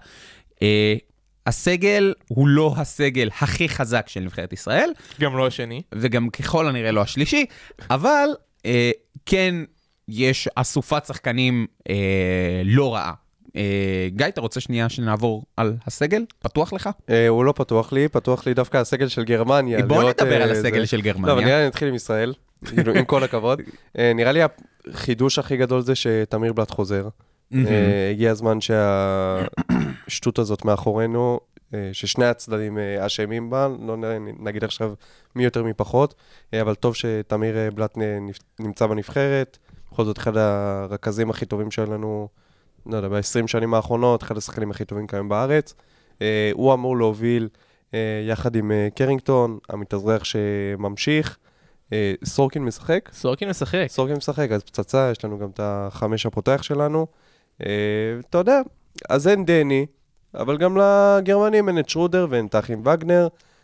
הסגל הוא לא הסגל הכי חזק של נבחרת ישראל. גם לא השני. וגם ככל הנראה לא השלישי, אבל כן יש אסופת שחקנים לא רעה. גיא, אתה רוצה שנייה שנעבור על הסגל? פתוח לך? הוא לא פתוח לי דווקא הסגל של גרמניה. בוא נדבר על הסגל של גרמניה. לא, נראה לי נתחיל עם ישראל, עם כל הכבוד. נראה לי החידוש הכי גדול זה שתמיר בלט חוזר. הגיע הזמן שהשטות הזאת מאחורינו, ששני הצדדים אשמים בה, לא נגיד עכשיו מי יותר מי פחות, אבל טוב שתמיר בלט נמצא בנבחרת, בכל זאת אחד הרכזים הכי טובים שלנו, לא יודע, ב-20 שנים האחרונות, אחד השחקנים הכי טובים כאן בארץ. הוא אמור להוביל יחד עם קרינגטון, המתאזרח שממשיך. סורקין משחק? סורקין משחק, אז פצצה, יש לנו גם את החמש הפותח שלנו. אתה יודע, אז אין דני, אבל גם לגרמנים אין את שרודר ואין תחים וגנר.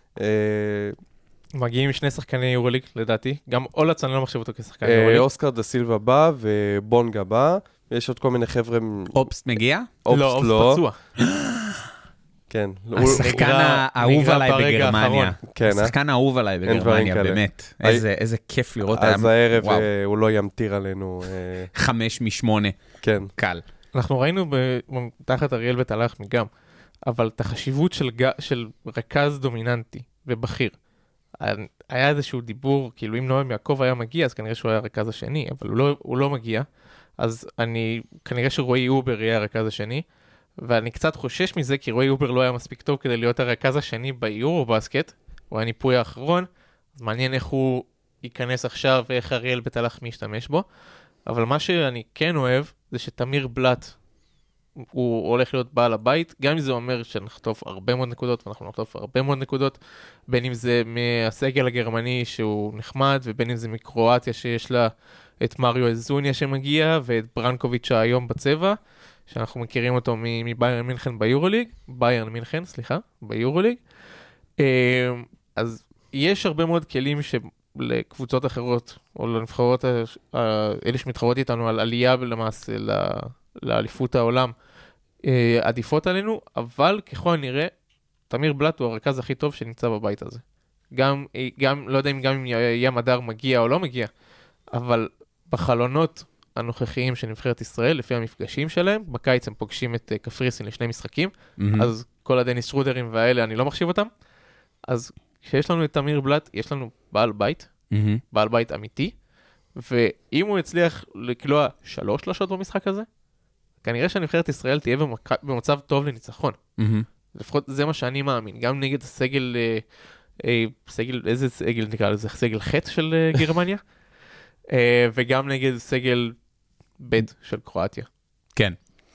מגיעים 2 שחקני יורוליג, לדעתי. גם אולץ, אני לא מחשב אותו כשחקן יורוליג. אוסקר דה סילבה בא ובונגה בא. ויש עוד כל מיני חבר'ה... אופסט מגיע? לא, אופסט פצוע. כן. השחקן האהוב עליי בגרמניה. כן, השחקן האהוב עליי בגרמניה, באמת. איזה כיף לראות. אז הערב הוא לא ימטיר עלינו. 5 מ-8. כן. קל. אנחנו ראינו תחת אריאל בית הלחמי גם, אבל את החשיבות של רכז דומיננטי ובכיר. היה איזשהו דיבור, כאילו אם נועם יעקב היה מגיע, אז כנראה שהוא היה הרכז השני, אבל הוא לא מגיע. אז כנראה שרועי אובר יהיה הרכז השני, ואני קצת חושש מזה, כי רועי אובר לא היה מספיק טוב כדי להיות הרכז השני ביורו בסקט, הוא הניפוי האחרון, אז מעניין איך הוא ייכנס עכשיו, ואיך אריאל בית הלחמי ישתמש בו, אבל מה שאני כן אוהב, זה שתמיר בלט, הוא הולך להיות בעל הבית, גם אם זה אומר שנחטוף הרבה מאוד נקודות, ואנחנו נחטוף הרבה מאוד נקודות, בין אם זה מהסגל הגרמני שהוא נחמד, ובין אם זה מקרואטיה שיש לה את מריו אזוניה שמגיע, ואת ברנקוביץ' היום בצבע, שאנחנו מכירים אותו מביירן מינכן ביורוליג, ביורוליג. אז יש הרבה מאוד כלים לקבוצות אחרות, או לנבחרות, אלה שמתחרות איתנו על עלייה למעשה לאליפות העולם, עדיפות עלינו, אבל ככל הנראה, תמיר בלט הוא הרכז הכי טוב שנמצא בבית הזה. גם לא יודע אם יהיה מדר מגיע או לא מגיע, אבל בחלונות הנוכחיים של נבחרת ישראל, לפי המפגשים שלהם, בקיץ הם פוגשים את קפריסין ל2 משחקים, אז כל הדניס שרודרים והאלה, אני לא מחשיב אותם. אז כשיש לנו את תמיר בלט, יש לנו בעל בית, בעל בית אמיתי, ואם הוא יצליח לקלוע 3 שלשות במשחק הזה, כנראה שנבחרת ישראל תהיה במצב טוב לניצחון. לפחות זה מה שאני מאמין. גם נגד הסגל, איזה סגל נקרא לזה? סגל חטא של גרמניה, וגם נגד סגל ב' של קרואטיה. כן.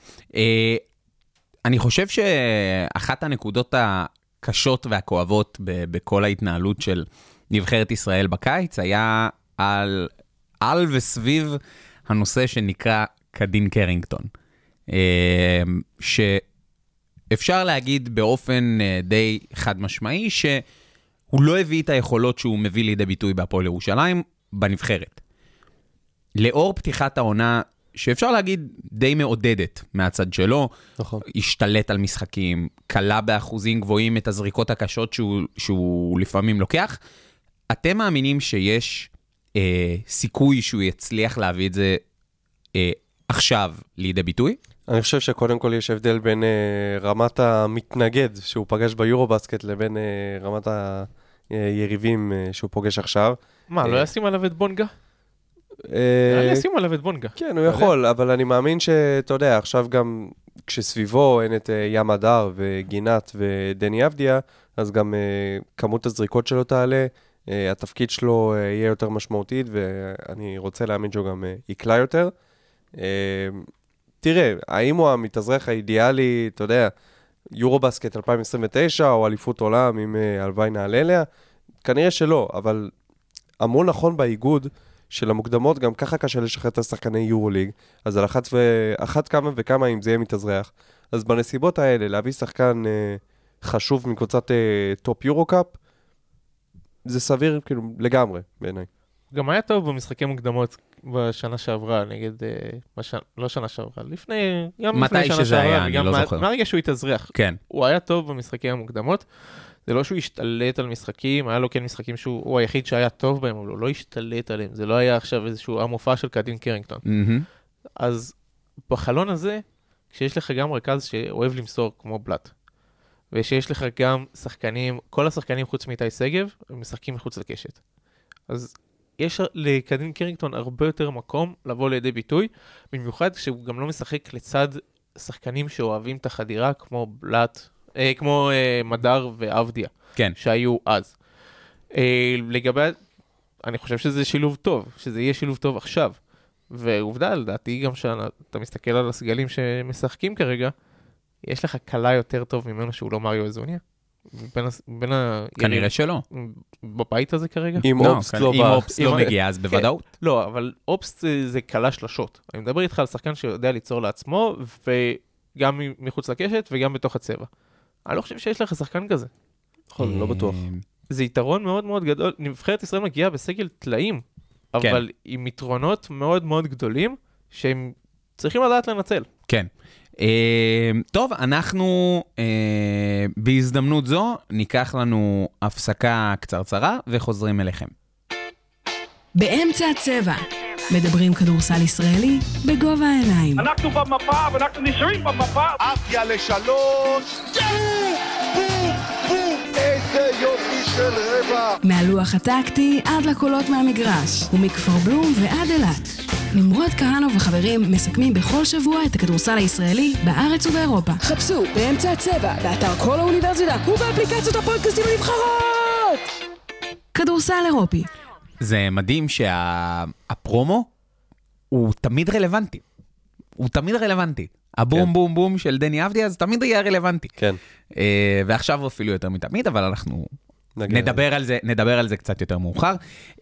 אני חושב שאחת הנקודות הקשות והכואבות בכל ההתנהלות של נבחרת ישראל בקיץ היה על וסביב הנושא שנקרא קדין קרינגטון. שאפשר להגיד באופן די חד משמעי שהוא לא הביא את היכולות שהוא מביא לידי ביטוי בהפועל ירושלים בנבחרת. לאור פתיחת העונה, שאפשר להגיד די מעודדת מהצד שלו, נכון. השתלט על משחקים, קלה באחוזים גבוהים את הזריקות הקשות שהוא לפעמים לוקח. אתם מאמינים שיש סיכוי שהוא יצליח להביא את זה עכשיו לידי ביטוי? אני חושב שקודם כל יש הבדל בין רמת המתנגד שהוא פגש ביורובסקט לבין רמת היריבים שהוא פוגש עכשיו. מה, לא ישים עליו את בונגה? לא ישים עליו את בונגה. כן, הוא יכול, אבל אני מאמין שאתה יודע, עכשיו גם כשסביבו אין את ים הדר וגינת ודני אבדיה, אז גם כמות הזריקות שלו תעלה, התפקיד שלו יהיה יותר משמעותית, ואני רוצה להאמין שהוא גם יקלה יותר. תראה, האם הוא המתאזרח האידיאלי, אתה יודע, יורובסקט 2029, או אליפות עולם עם הלוואי נעלה אליה? כנראה שלא, אבל המון נכון באיגוד של המוקדמות, גם ככה קשה לשחרר את השחקני יורוליג, אז על אחת כמה וכמה אם זה יהיה מתאזרח. אז בנסיבות האלה, להביא שחקן חשוב מקבוצת טופ יורו-קאפ, זה סביר כאילו לגמרי בעיניי. גם היה טוב במשחקי מוקדמות בשנה שעברה, נגד, לא שנה שעברה, לפני, גם לפני שנה שזה שעברה, היה, אני לא זוכר. מהרגע שהוא התאזרח. כן. הוא היה טוב במשחקי המוקדמות, זה לא שהוא השתלט על משחקים, היה לו כן משחקים שהוא היחיד שהיה טוב בהם, אבל הוא לא השתלט עליהם, זה לא היה עכשיו איזשהו המופע של קדין קרינגטון. אז בחלון הזה, כשיש לך גם רכז שאוהב למסור כמו בלט, ושיש לך גם שחקנים, כל השחקנים חוץ מאיתי שגב, הם משחקים מחוץ לקשת. אז יש לקדין קרינגטון הרבה יותר מקום לבוא לידי ביטוי, במיוחד כשהוא גם לא משחק לצד שחקנים שאוהבים את החדירה, כמו בלט, כמו מדר ואבדיה, כן. שהיו אז. לגבי, אני חושב שזה שילוב טוב, שזה יהיה שילוב טוב עכשיו. ועובדה, לדעתי גם שאתה מסתכל על הסגלים שמשחקים כרגע, יש לך קלה יותר טוב ממנו שהוא לא מריו אזוניה? כנראה שלא. בבית הזה כרגע? אם אופסט לא מגיע, אז בוודאות. לא, אבל אופסט זה קלה שלשות. אני מדבר איתך על שחקן שיודע ליצור לעצמו, וגם מחוץ לקשת וגם בתוך הצבע. אני לא חושב שיש לך שחקן כזה. נכון, לא בטוח. זה יתרון מאוד מאוד גדול. נבחרת ישראל מגיעה בסגל טלאים, אבל עם יתרונות מאוד מאוד גדולים, שהם צריכים לדעת לנצל. כן. טוב, אנחנו בהזדמנות זו ניקח לנו הפסקה קצרצרה וחוזרים אליכם. באמצע הצבע, מדברים כדורסל ישראלי בגובה העיניים. אנחנו במפה ואנחנו נשארים במפה. אפיה לשלוש, בום, בום, איזה יופי של רבע. מהלוח הטקטי עד לקולות מהמגרש, ומכפר בלום ועד אילת. נמרוד כהנו וחברים מסכמים בכל שבוע את הכדורסל הישראלי בארץ ובאירופה. חפשו באמצע הצבע, באתר כל האוניברסיטה ובאפליקציות הפודקאסטים הנבחרות. כדורסל אירופי. זה מדהים שהפרומו הוא תמיד רלוונטי. הוא תמיד רלוונטי. הבום בום בום של דני אבדיה, אז תמיד יהיה רלוונטי. כן. ועכשיו אפילו יותר מתמיד, אבל אנחנו נדבר על זה קצת יותר מאוחר.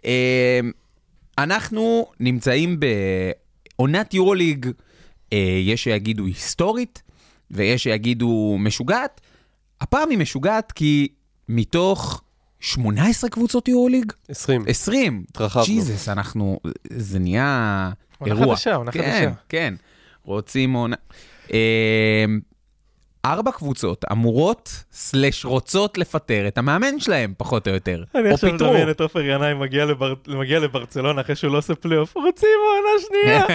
אנחנו נמצאים בעונת יורוליג, יש שיגידו היסטורית, ויש שיגידו משוגעת. הפעם היא משוגעת כי מתוך 18 קבוצות יורוליג? 20. התרחבנו. ג'יזס, זה נהיה אירוע. עונה חדשה. כן. רוצים עונה. 4 קבוצות אמורות רוצות לפטר את המאמן שלהם, פחות או יותר. אני עכשיו מדמיין את עופר ינאי מגיע לברצלונה אחרי שהוא לא עושה פלייאוף. רוצים עונה שנייה.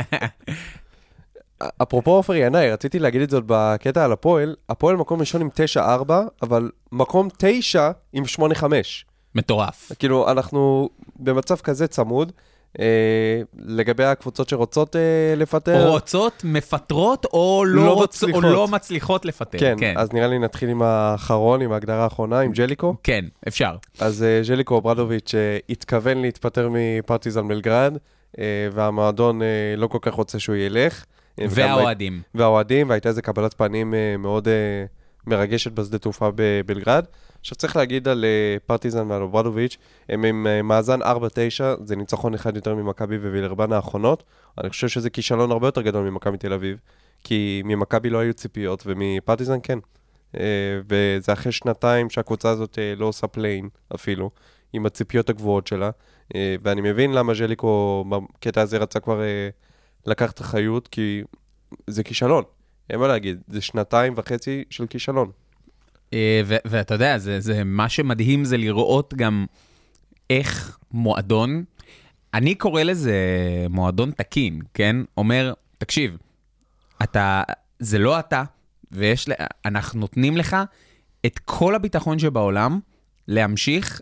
אפרופו עופר ינאי, רציתי להגיד את זאת בקטע על הפועל. הפועל מקום ראשון עם 9-4, אבל מקום 9 עם 8-5. מטורף. כאילו, אנחנו במצב כזה צמוד. לגבי הקבוצות שרוצות לפטר... רוצות, מפטרות, או לא מצליחות לפטר. כן, אז נראה לי נתחיל עם האחרון, עם ההגדרה האחרונה, עם ג'ליקו. כן, אפשר. אז ג'ליקו אוברדוביץ' התכוון להתפטר מפרטיזן בלגרד, והמועדון לא כל כך רוצה שהוא ילך. והאוהדים. והייתה איזו קבלת פנים מאוד מרגשת בשדה תעופה בבלגרד. עכשיו צריך להגיד על פרטיזן ועל אוברדוביץ', הם עם מאזן 4-9, זה ניצחון אחד יותר ממכבי ווילרבן האחרונות. אני חושב שזה כישלון הרבה יותר גדול ממכבי תל אביב, כי ממכבי לא היו ציפיות, ומפרטיזן כן. וזה אחרי שנתיים שהקבוצה הזאת לא עושה פליין אפילו, עם הציפיות הגבוהות שלה, ואני מבין למה ז'ליקו בקטע הזה רצה כבר לקחת אחריות, כי זה כישלון. אין מה להגיד, זה 2.5 של כישלון. ואתה יודע, מה שמדהים זה לראות גם איך מועדון, אני קורא לזה מועדון תקין, כן? אומר, תקשיב, זה לא אתה, אנחנו נותנים לך את כל הביטחון שבעולם, להמשיך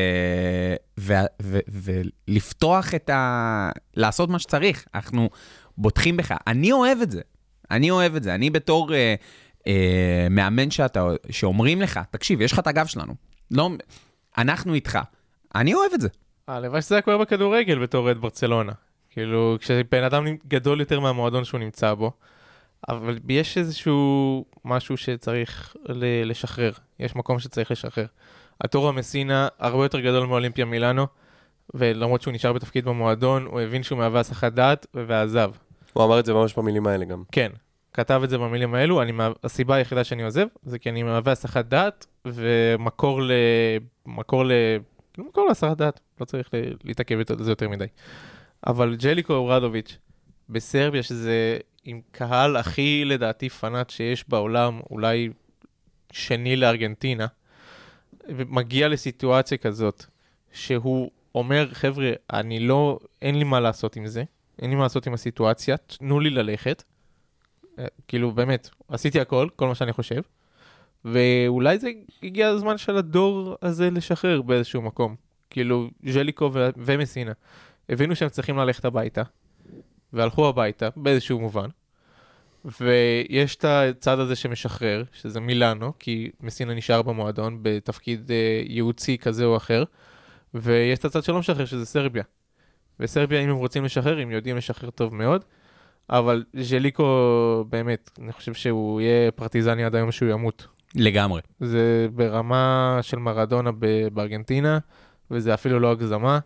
ולפתוח לעשות מה שצריך. אנחנו בוטחים בך. אני אוהב את זה. אני בתור מאמן שאומרים לך, תקשיב, יש לך את הגב שלנו. לא, אנחנו איתך. אני אוהב את זה. הלוואי שזה היה קורה בכדורגל בתור אוהד ברצלונה. כאילו, כשבן אדם גדול יותר מהמועדון שהוא נמצא בו, אבל יש איזשהו משהו שצריך לשחרר. יש מקום שצריך לשחרר. הטורו מסינה הרבה יותר גדול מאולימפיה מילאנו, ולמרות שהוא נשאר בתפקיד במועדון, הוא הבין שהוא מהווה הסחת דעת ועזב. הוא אמר את זה ממש במילים האלה גם. כן, כתב את זה במילים האלו. הסיבה היחידה שאני עוזב, זה כי אני מהווה הסחת דעת, ומקור להסחת דעת. לא צריך להתעכב את זה יותר מדי. אבל ג'ליקו אוברדוביץ' בסרביה, שזה עם קהל הכי לדעתי פנאט שיש בעולם, אולי שני לארגנטינה, ומגיע לסיטואציה כזאת, שהוא אומר, חבר'ה, אין לי מה לעשות עם זה, אין לי מה לעשות עם הסיטואציה, תנו לי ללכת, כאילו באמת, עשיתי הכל, כל מה שאני חושב, ואולי זה הגיע הזמן של הדור הזה לשחרר באיזשהו מקום, כאילו ז'ליקו ומסינה, הבינו שהם צריכים ללכת הביתה, והלכו הביתה באיזשהו מובן, ויש את הצד הזה שמשחרר, שזה מילאנו, כי מסינה נשאר במועדון בתפקיד ייעוצי כזה או אחר, ויש את הצד שלא משחרר, שזה סרביה. וסרביה, אם הם רוצים לשחרר, הם יודעים לשחרר טוב מאוד, אבל ז'ליקו באמת, אני חושב שהוא יהיה פרטיזני עד היום שהוא ימות. לגמרי. זה ברמה של מרדונה בארגנטינה, וזה אפילו לא הגזמה.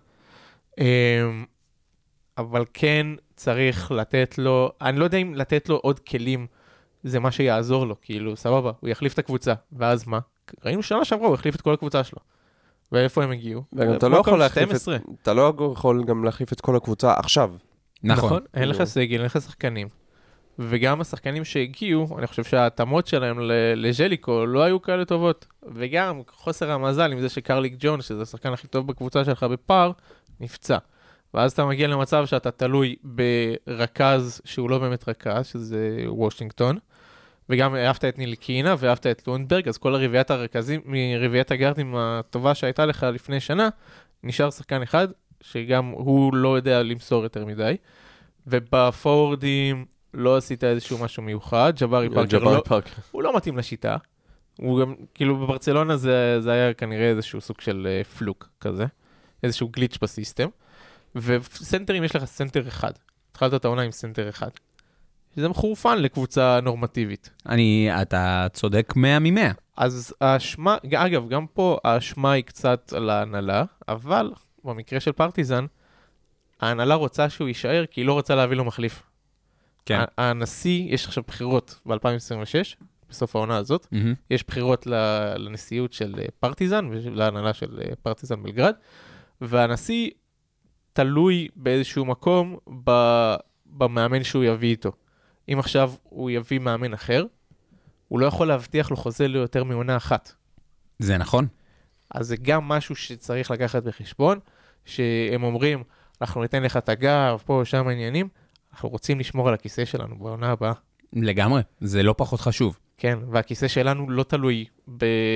אבל כן צריך לתת לו, אני לא יודע אם לתת לו עוד כלים, זה מה שיעזור לו, כאילו, סבבה, הוא יחליף את הקבוצה, ואז מה? ראינו שנה שעברה, הוא החליף את כל הקבוצה שלו. ואיפה הם הגיעו? אתה לא יכול גם להחליף את כל הקבוצה עכשיו. נכון, אין לך סגל, אין לך שחקנים. וגם השחקנים שהגיעו, אני חושב שההתאמות שלהם לז'ליקו לא היו כאלה טובות. וגם חוסר המזל עם זה שקרליק ג'ון, שזה השחקן הכי טוב בקבוצה שלך בפאר, נפצע. ואז אתה מגיע למצב שאתה תלוי ברכז שהוא לא באמת רכז, שזה וושינגטון, וגם אהבת את נילקינה ואהבת את לונדברג, אז כל הרביעיית הרכזים, מרביעיית הגארדים הטובה שהייתה לך לפני שנה, נשאר שחקן אחד, שגם הוא לא יודע למסור יותר מדי, ובפורדים לא עשית איזשהו משהו מיוחד, ג'בארי פארקר, הוא לא מתאים לשיטה, הוא גם, כאילו בברצלונה זה היה כנראה איזשהו סוג של פלוק כזה, איזשהו גליץ' בסיסטם, וסנטרים יש לך סנטר אחד. התחלת את העונה עם סנטר אחד. שזה מחורפן לקבוצה נורמטיבית. אתה צודק 100 מ-100. אז האשמה, אגב, גם פה האשמה היא קצת על ההנהלה, אבל במקרה של פרטיזן, ההנהלה רוצה שהוא יישאר, כי היא לא רוצה להביא לו מחליף. כן. הנשיא, יש עכשיו בחירות ב-2026, בסוף העונה הזאת, יש בחירות לנשיאות של פרטיזן, ולהנהלה של פרטיזן בלגרד, והנשיא תלוי באיזשהו מקום במאמן שהוא יביא איתו. אם עכשיו הוא יביא מאמן אחר, הוא לא יכול להבטיח לו חוזה ליותר מעונה אחת. זה נכון. אז זה גם משהו שצריך לקחת בחשבון, שהם אומרים, אנחנו ניתן לך את הגב, פה שם העניינים, אנחנו רוצים לשמור על הכיסא שלנו בעונה הבאה. לגמרי, זה לא פחות חשוב. כן, והכיסא שלנו לא תלוי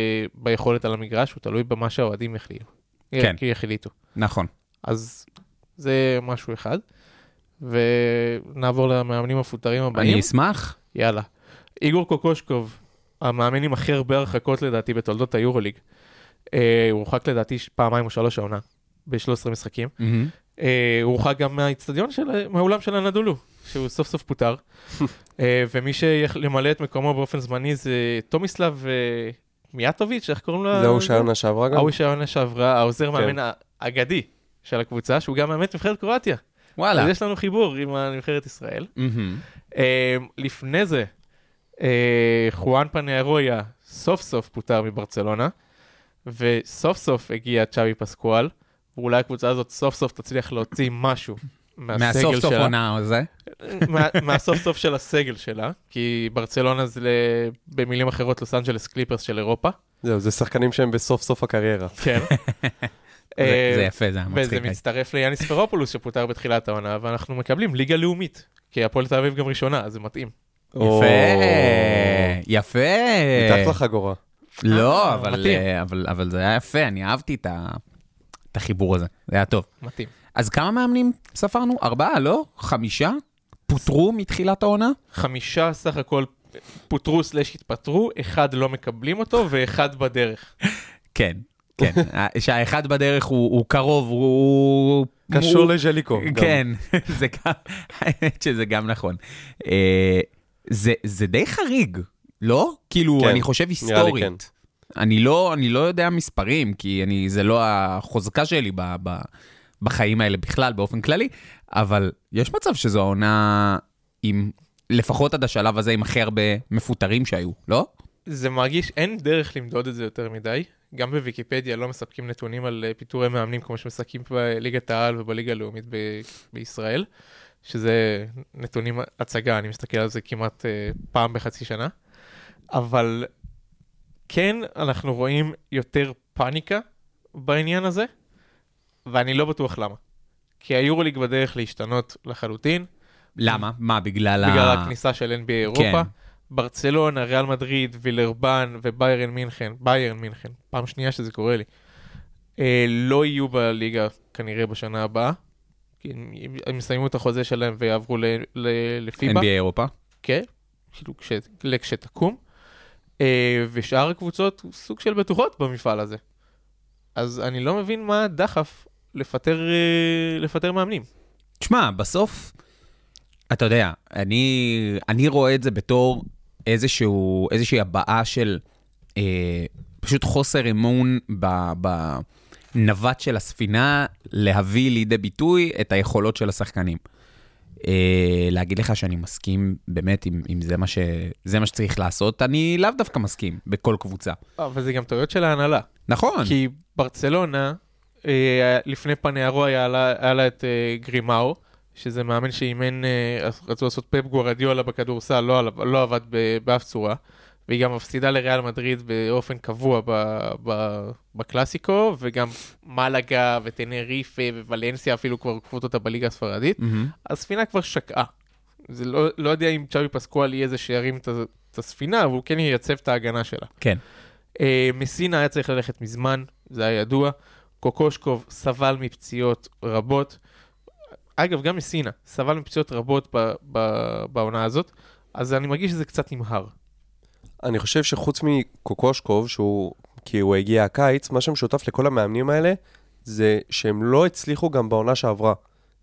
ביכולת על המגרש, הוא תלוי במה שהאוהדים יחליטו. כן. כי יחליטו. נכון. אז זה משהו אחד. ונעבור למאמנים המפוטרים הבאים. אני אשמח. יאללה. איגור קוקושקוב, המאמן עם הכי הרבה הרחקות לדעתי בתולדות היורוליג. הוא הורחק לדעתי פעמיים או 3 העונה, ב-13 משחקים. הוא הורחק גם מהאולם של הנדולו, שהוא סוף סוף פוטר. ומי שימלא את מקומו באופן זמני זה תומיסלב מיאטוביץ', איך קוראים לו? זה הוא שהעונה שעברה גם? הוא שהעונה שעברה, העוזר מאמן האגדי של הקבוצה, שהוא גם מאמן נבחרת קרואטיה. וואלה. אז יש לנו חיבור עם נבחרת ישראל. לפני זה, חואן פניארויה סוף סוף פוטר מברצלונה, וסוף סוף הגיע צ'אבי פסקואל, ואולי הקבוצה הזאת סוף סוף תצליח להוציא משהו מהסגל שלה. מהסוף סוף עונה או זה? מהסוף סוף של הסגל שלה, כי ברצלונה זה במילים אחרות לוס אנג'לס קליפרס של אירופה. זהו, זה שחקנים שהם בסוף סוף הקריירה. כן. זה יפה, זה מצחיק. וזה מצטרף ליאניס פרופולוס שפוטר בתחילת העונה, ואנחנו מקבלים ליגה לאומית, כי הפועל תל אביב גם ראשונה, אז זה מתאים. יפה, יפה. מתחת לחגורה. לא, אבל זה היה יפה, אני אהבתי את החיבור הזה, זה היה טוב. מתאים. אז כמה מאמנים ספרנו? 4, לא? 5? פוטרו מתחילת העונה? 5 סך הכל פוטרו / התפטרו, 1 לא מקבלים אותו, ו1 בדרך. כן, כן. שהאחד בדרך הוא קרוב, הוא... קשור לג'ליקו. כן, האמת שזה גם נכון. זה די חריג, לא? כאילו, אני חושב היסטורית. אני לא יודע מספרים, כי זה לא החוזקה שלי בחיים האלה בכלל, באופן כללי, אבל יש מצב שזו העונה עם, לפחות עד השלב הזה, עם הכי הרבה מפוטרים שהיו, לא? זה מרגיש, אין דרך למדוד את זה יותר מדי. גם בוויקיפדיה לא מספקים נתונים על פיטורי מאמנים, כמו שמספקים בליגת העל ובליגה הלאומית בישראל, שזה נתונים הצגה, אני מסתכל על זה כמעט פעם בחצי שנה. אבל כן, אנחנו רואים יותר פאניקה בעניין הזה, ואני לא בטוח למה. כי היורוליג בדרך להשתנות לחלוטין. למה? מה, בגלל הכניסה של NBA אירופה. ברצלונה, ריאל מדריד, וילרבן וביירן מינכן, פעם שנייה שזה קורה לי, לא יהיו בליגה כנראה בשנה הבאה. הם יסיימו את החוזה שלהם ויעברו לפיבה. NBA אירופה. כן, כשתקום. ושאר הקבוצות סוג של בטוחות במפעל הזה. אז אני לא מבין מה דחף לפטר מאמנים. תשמע, בסוף, אתה יודע, אני רואה את זה בתור איזושהי הבעה של פשוט חוסר אמון בנווט של הספינה, להביא לידי ביטוי את היכולות של השחקנים. להגיד לך שאני מסכים באמת אם זה מה שצריך לעשות, אני לאו דווקא מסכים בכל קבוצה. אבל זה גם טעויות של ההנהלה. נכון. כי ברצלונה, לפני פניארו היה לה את גרימאו, שזה מאמן שאימן, רצו לעשות פפ גוארדיולה בכדורסל, לא עבד באף צורה, והיא גם מפסידה לריאל מדריד באופן קבוע בקלאסיקו, וגם מלאגה וטנריפה וולנסיה אפילו כבר קפות אותה בליגה הספרדית. הספינה כבר שקעה. זה לא יודע אם צ'אבי פסקואל יהיה זה שירים את הספינה, אבל הוא כן ייצב את ההגנה שלה. כן. מסינה היה צריך ללכת מזמן, זה היה ידוע. קוקושקוב סבל מפציעות רבות. אגב, גם מסינה סבל מפציעות רבות בעונה הזאת, אז אני מרגיש שזה קצת נמהר. אני חושב שחוץ מקוקושקוב, כי הוא הגיע הקיץ, מה שמשותף לכל המאמנים האלה, זה שהם לא הצליחו גם בעונה שעברה.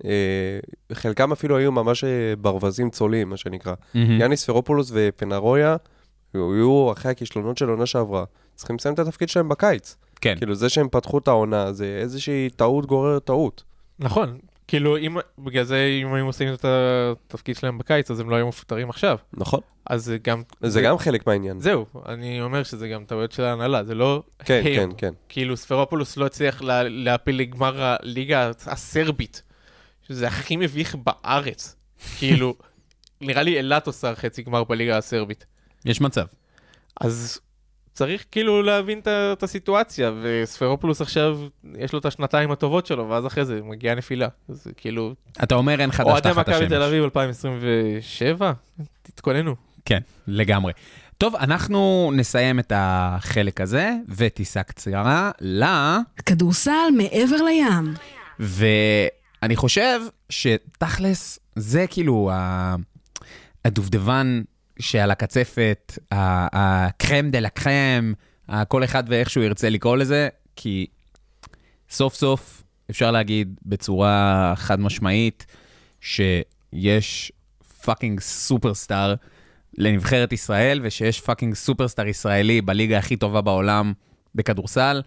חלקם אפילו היו ממש ברווזים צולים, מה שנקרא. יאניס פרופולוס ופנרויה, היו אחרי הכישלונות של עונה שעברה. צריכים לסיים את התפקיד שלהם בקיץ. כן. כאילו זה שהם פתחו את העונה, זה איזושהי טעות גוררת טעות. נכון. כאילו, בגלל זה, אם הם עושים את התפקיד שלהם בקיץ, אז הם לא היו מפוטרים עכשיו. נכון. אז זה גם חלק מהעניין. זהו, אני אומר שזה גם טעויות של ההנהלה, זה לא... כן, כן, כן. כאילו, ספרופולוס לא הצליח להפיל לגמר הליגה הסרבית, שזה הכי מביך בארץ. כאילו, נראה לי אילת עושה חצי גמר בליגה הסרבית. יש מצב. אז צריך כאילו להבין את הסיטואציה, וספרופולוס עכשיו, יש לו את השנתיים הטובות שלו, ואז אחרי זה מגיעה נפילה. אז כאילו... אתה אומר אין חדש תחת השמש. מכבי תל אביב 2027, תתכוננו. כן, לגמרי. טוב, אנחנו נסיים את החלק הזה, וטיסה קצרה כדורסל מעבר לים. אני חושב שתכלס, זה כאילו הדובדבן שעל הקצפת, הקרם דה לקרם, כל אחד ואיך שהוא ירצה לקרוא לזה, כי סוף סוף אפשר להגיד בצורה חד משמעית, שיש פאקינג סופרסטאר לנבחרת ישראל, ושיש פאקינג סופרסטאר ישראלי בליגה הכי טובה בעולם בכדורסל.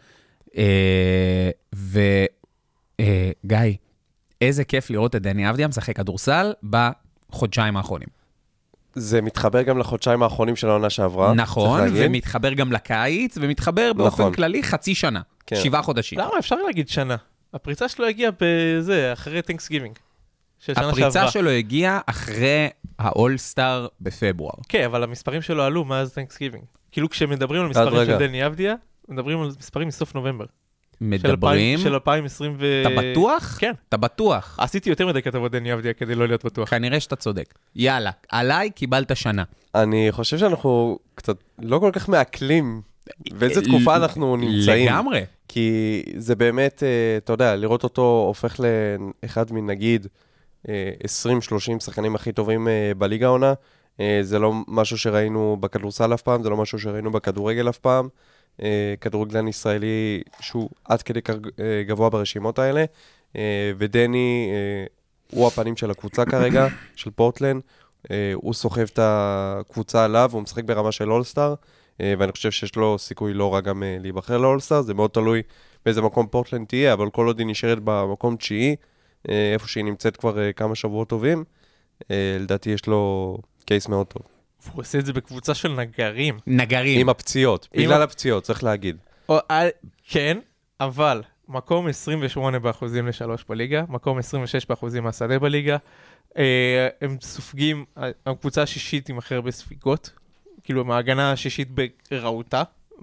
וגיא, איזה כיף לראות את דני אבדיה משחק כדורסל בחודשיים האחרונים. זה מתחבר גם לחודשיים האחרונים של העונה שעברה. נכון, ומתחבר גם לקיץ, ומתחבר באופן כללי חצי שנה, 7 חודשים. למה? אפשר להגיד שנה. הפריצה שלו הגיעה בזה, אחרי Thanksgiving. הפריצה שלו הגיעה אחרי האול-סטאר בפברואר. כן, אבל המספרים שלו עלו מאז Thanksgiving. כאילו כשמדברים על מספרים של דני אבדיה, מדברים על מספרים מסוף נובמבר. מדברים? של 2020 אתה בטוח? כן. אתה בטוח? עשיתי יותר מדי כתבות דני אבדיה כדי לא להיות בטוח. כנראה שאתה צודק. יאללה, עליי קיבלת שנה. אני חושב שאנחנו קצת לא כל כך מעכלים באיזה תקופה אנחנו נמצאים. לגמרי. כי זה באמת, אתה יודע, לראות אותו הופך לאחד מנגיד 20-30 שחקנים הכי טובים בליגה העונה. זה לא משהו שראינו בכדורסל אף פעם, זה לא משהו שראינו בכדורגל אף פעם. כדורגלן ישראלי שהוא עד כדי גבוה ברשימות האלה, ודני הוא הפנים של הקבוצה כרגע, של פורטלנד, הוא סוחב את הקבוצה עליו, הוא משחק ברמה של אולסטאר, ואני חושב שיש לו סיכוי לא רע גם להיבחר לאולסטאר, זה מאוד תלוי באיזה מקום פורטלנד תהיה, אבל כל עוד היא נשארת במקום 9, איפה שהיא נמצאת כבר כמה שבועות טובים, לדעתי יש לו קייס מאוד טוב. הוא עושה את זה בקבוצה של נגרים. נגרים. עם הפציעות, בגלל הפציעות, צריך להגיד. כן, אבל מקום 28% ל3 בליגה, מקום 26% מהשדה בליגה, הם סופגים, הקבוצה השישית עם הכי הרבה ספיגות, כאילו מההגנה השישית ברעותה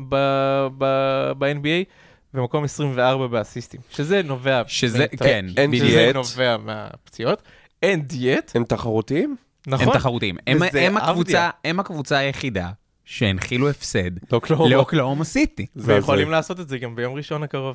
ב-NBA, ומקום 24 באסיסטים, שזה נובע, כן, שזה נובע מהפציעות. אין דיאט. הם תחרותיים? נכון. הם תחרותיים. הם הקבוצה היחידה שהנחילו הפסד לאוקלהומה סיטי. ויכולים לעשות את זה גם ביום ראשון הקרוב.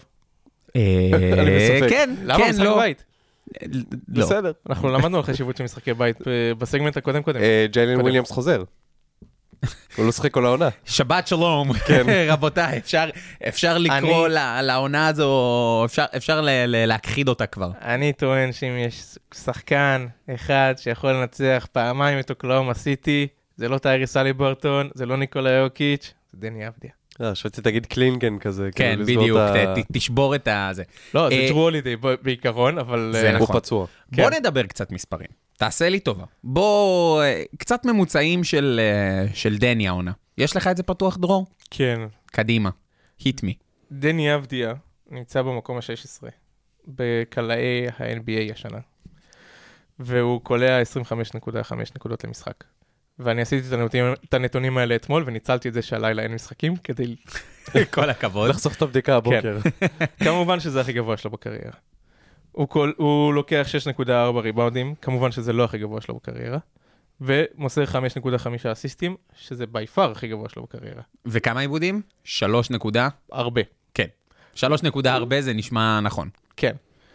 כן, למה משחק בית? בסדר. אנחנו למדנו על חשיבות של משחקי בית בסגמנט הקודם. ג'יילן וויליאמס חוזר. הוא לא שחק כל העונה. שבת שלום. רבותיי, אפשר לקרוא לעונה הזו, אפשר להכחיד אותה כבר. אני טוען שאם יש שחקן אחד שיכול לנצח פעמיים את אוקלהומה סיטי, זה לא טייריס הליברטון, זה לא ניקולה יוקיץ', זה דני אבדיה. שרציתי תגיד קלינגן כזה. כן, בדיוק, תשבור את זה. לא, זה ג'רו הולידיי בעיקרון, אבל הוא פצוע. בוא נדבר קצת מספרים. תעשה לי טובה. בוא, קצת ממוצעים של דני העונה. יש לך את זה פתוח, דרור? כן. קדימה. hit me. דני אבדיה נמצא במקום ה-16 בקלעי ה-NBA השנה. והוא קולע 25.5 נקודות למשחק. ואני עשיתי את הנתונים האלה אתמול, וניצלתי את זה שהלילה אין משחקים, כדי... כל הכבוד. לחסוך את הבדיקה הבוקר. כמובן שזה הכי גבוה שלו בקריירה. הוא לוקח 6.4 ריבאונדים, כמובן שזה לא הכי גבוה שלו בקריירה, ומוסר 5.5 אסיסטים, שזה ביפר הכי גבוה שלו בקריירה. וכמה עיבודים? 3 נקודה? הרבה. כן. 3 נקודה הרבה זה נשמע נכון. כן.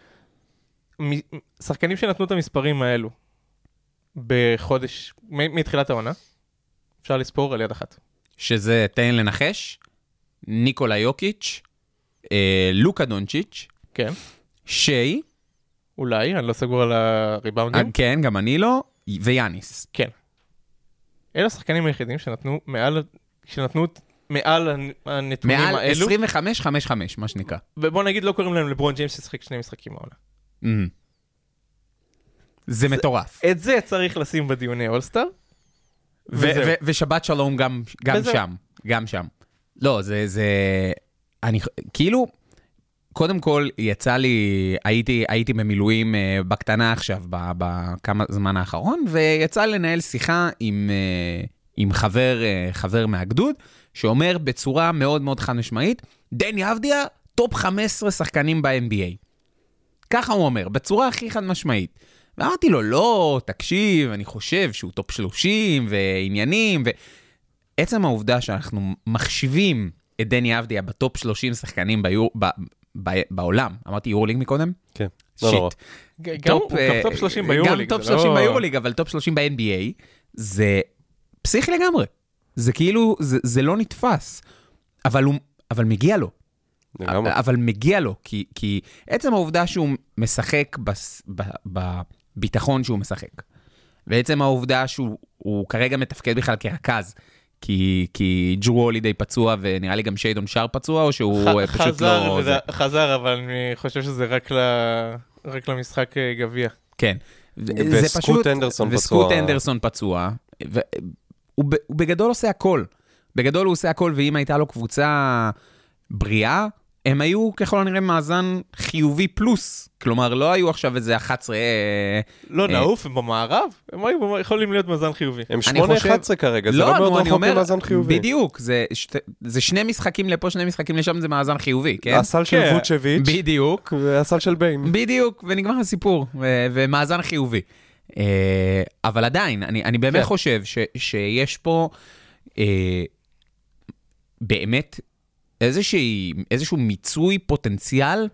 שחקנים שנתנו את המספרים האלו, בחודש, מתחילת העונה, אפשר לספור על יד אחת. שזה, תן לנחש, ניקולה יוקיץ', לוקה דונצ'יץ', כן. שי, אולי, אני לא סגור על הריבאונדים. כן, גם אני לא, ויאניס. כן. אלה השחקנים היחידים שנתנו מעל הנתונים האלו. מעל 25-5-5, מה שנקרא. ובוא נגיד, לא קוראים להם לברון ג'יימס ששחק 2 משחקים העונה. זה מטורף. את זה צריך לשים בדיוני אולסטאר. ושבת שלום גם שם. גם שם. לא, זה... אני כאילו... קודם כל, יצא לי, הייתי במילואים בקטנה עכשיו, בכמה זמן האחרון, ויצא לי לנהל שיחה עם חבר מהגדוד, שאומר בצורה מאוד מאוד חד משמעית, דני אבדיה, טופ 15 שחקנים ב-NBA. ככה הוא אומר, בצורה הכי חד משמעית. ואמרתי לו, לא, תקשיב, אני חושב שהוא טופ 30 ועניינים, ועצם העובדה שאנחנו מחשיבים את דני אבדיה בטופ 30 שחקנים בעולם, אמרתי יורלינג מקודם? כן. נורא. גם טופ 30 ביורוליג. גם טופ 30 ביורוליג, אבל טופ 30 ב-NBA, זה פסיכי לגמרי. זה כאילו, זה לא נתפס. אבל מגיע לו. אבל מגיע לו, כי עצם העובדה שהוא משחק בביטחון שהוא משחק, ועצם העובדה שהוא כרגע מתפקד בכלל כרכז, כי ג'רו הולידיי פצוע, ונראה לי גם שיידון שר פצוע, או שהוא פשוט לא... חזר, אבל אני חושב שזה רק למשחק גביע. כן. וסקוט אנדרסון פצוע. וסקוט אנדרסון פצוע. הוא בגדול עושה הכל. בגדול הוא עושה הכל, ואם הייתה לו קבוצה בריאה, הם היו ככל הנראה מאזן חיובי פלוס. כלומר, לא היו עכשיו איזה 11... לא נעוף, הם במערב, הם יכולים להיות מאזן חיובי. הם 8-11 כרגע, זה לא מאוד רחוק ממאזן חיובי. בדיוק, זה שני משחקים לפה, שני משחקים לשם, זה מאזן חיובי, כן? הסל של ווצ'ביץ'. בדיוק. והסל של ביין. בדיוק, ונגמר הסיפור, ומאזן חיובי. אבל עדיין, אני באמת חושב שיש פה באמת איזשהו מיצוי פוטנציאל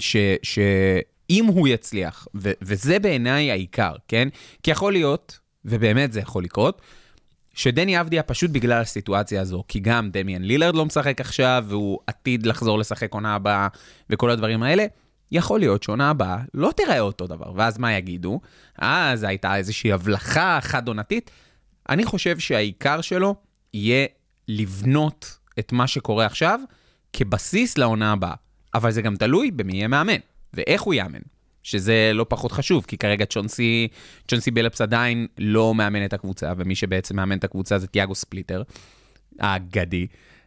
שאם הוא יצליח, וזה בעיניי העיקר, כן? כי יכול להיות, ובאמת זה יכול לקרות, שדני אבדיה פשוט בגלל הסיטואציה הזו, כי גם דמיאן לילרד לא משחק עכשיו, והוא עתיד לחזור לשחק עונה הבאה, וכל הדברים האלה, יכול להיות שעונה הבאה לא תראה אותו דבר, ואז מה יגידו? אז הייתה איזושהי הבלחה חד-עונתית. אני חושב שהעיקר שלו יהיה לבנות את מה שקורה עכשיו, כבסיס לעונה הבאה. אבל זה גם תלוי במי יהיה מאמן, ואיך הוא יאמן. שזה לא פחות חשוב, כי כרגע צ'ונסי בילפס עדיין לא מאמן את הקבוצה, ומי שבעצם מאמן את הקבוצה זה תיאגו ספליטר, האגדי.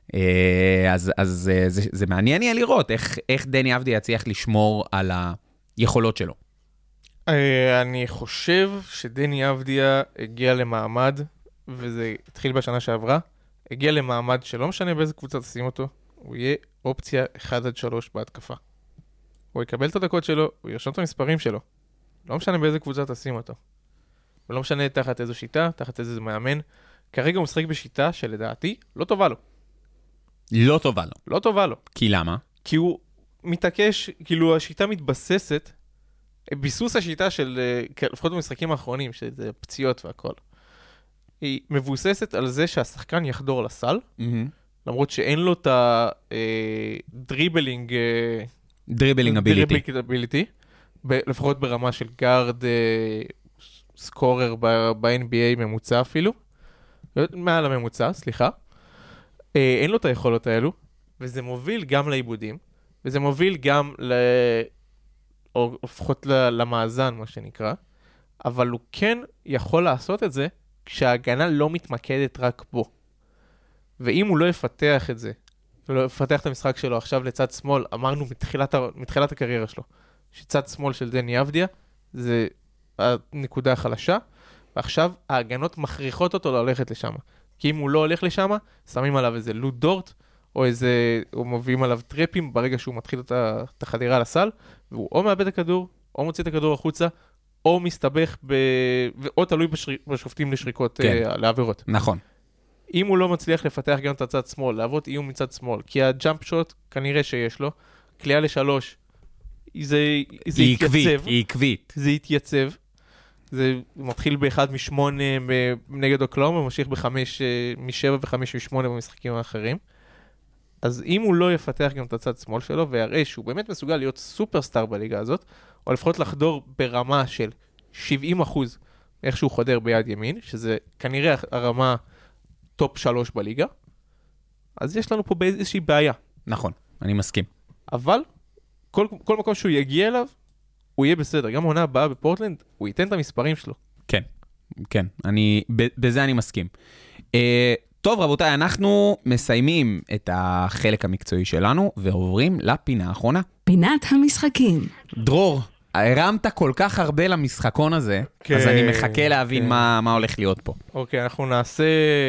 אז זה מעניין יהיה לראות איך דני אבדיה יצליח לשמור על היכולות שלו. אני חושב שדני אבדיה הגיע למעמד, וזה התחיל בשנה שעברה, הגיע למעמד שלא משנה באיזה קבוצה תשים אותו, הוא יהיה אופציה 1-3 בהתקפה. הוא יקבל את הדקות שלו, הוא ירשום את המספרים שלו. לא משנה באיזה קבוצה תשים אותו. ולא משנה תחת איזו שיטה, תחת איזה מאמן. כרגע הוא משחק בשיטה שלדעתי לא טובה לו. לא טובה לו. לא טובה לו. כי למה? כי הוא מתעקש, כאילו השיטה מתבססת, ביסוס השיטה של, לפחות במשחקים האחרונים, שזה פציעות והכל, היא מבוססת על זה שהשחקן יחדור לסל, למרות שאין לו את הדריבלינג אביליטי, לפחות ברמה של גארד, סקורר ב-NBA ממוצע אפילו, מעל הממוצע, סליחה. אין לו את היכולות האלו, וזה מוביל גם לאיבודים, וזה מוביל גם או לפחות למאזן, מה שנקרא, אבל הוא כן יכול לעשות את זה, כשההגנה לא מתמקדת רק בו. ואם הוא לא יפתח את זה, לא יפתח את המשחק שלו עכשיו לצד שמאל, אמרנו מתחילת הקריירה שלו, שצד שמאל של דני אבדיה, זה הנקודה החלשה, ועכשיו ההגנות מכריחות אותו ללכת לשם. כי אם הוא לא הולך לשם, שמים עליו איזה לוט דורט, או מביאים עליו טרפים ברגע שהוא מתחיל את החדירה לסל, והוא או מאבד את הכדור, או מוציא את הכדור החוצה, או מסתבך, או תלוי בשופטים לשריקות לעבירות. נכון. אם הוא לא מצליח לפתח גם את הצד שמאל, לעבוד איום מצד שמאל, כי הג'אמפ שוט כנראה שיש לו, קליעה ל3, זה יתייצב. היא עקבית. זה יתייצב. זה מתחיל ב1 מ8 נגד אוקלאומה, ממשיך ב7 ו5 מ8 במשחקים האחרים. אז אם הוא לא יפתח גם את הצד שמאל שלו, ויראה שהוא באמת מסוגל להיות סופרסטאר בליגה הזאת, או לפחות לחדור ברמה של 70% איך שהוא חודר ביד ימין, שזה כנראה הרמה טופ 3 בליגה, אז יש לנו פה באיזושהי בעיה. נכון, אני מסכים. אבל כל מקום שהוא יגיע אליו, הוא יהיה בסדר. גם העונה הבאה בפורטלנד, הוא ייתן את המספרים שלו. כן, כן. בזה אני מסכים. טוב, רבותיי, אנחנו מסיימים את החלק המקצועי שלנו, ועוברים לפינה האחרונה. פינת המשחקים. דרור, הרמת כל כך הרבה למשחקון הזה, אז אני מחכה להבין מה הולך להיות פה. אוקיי, אנחנו נעשה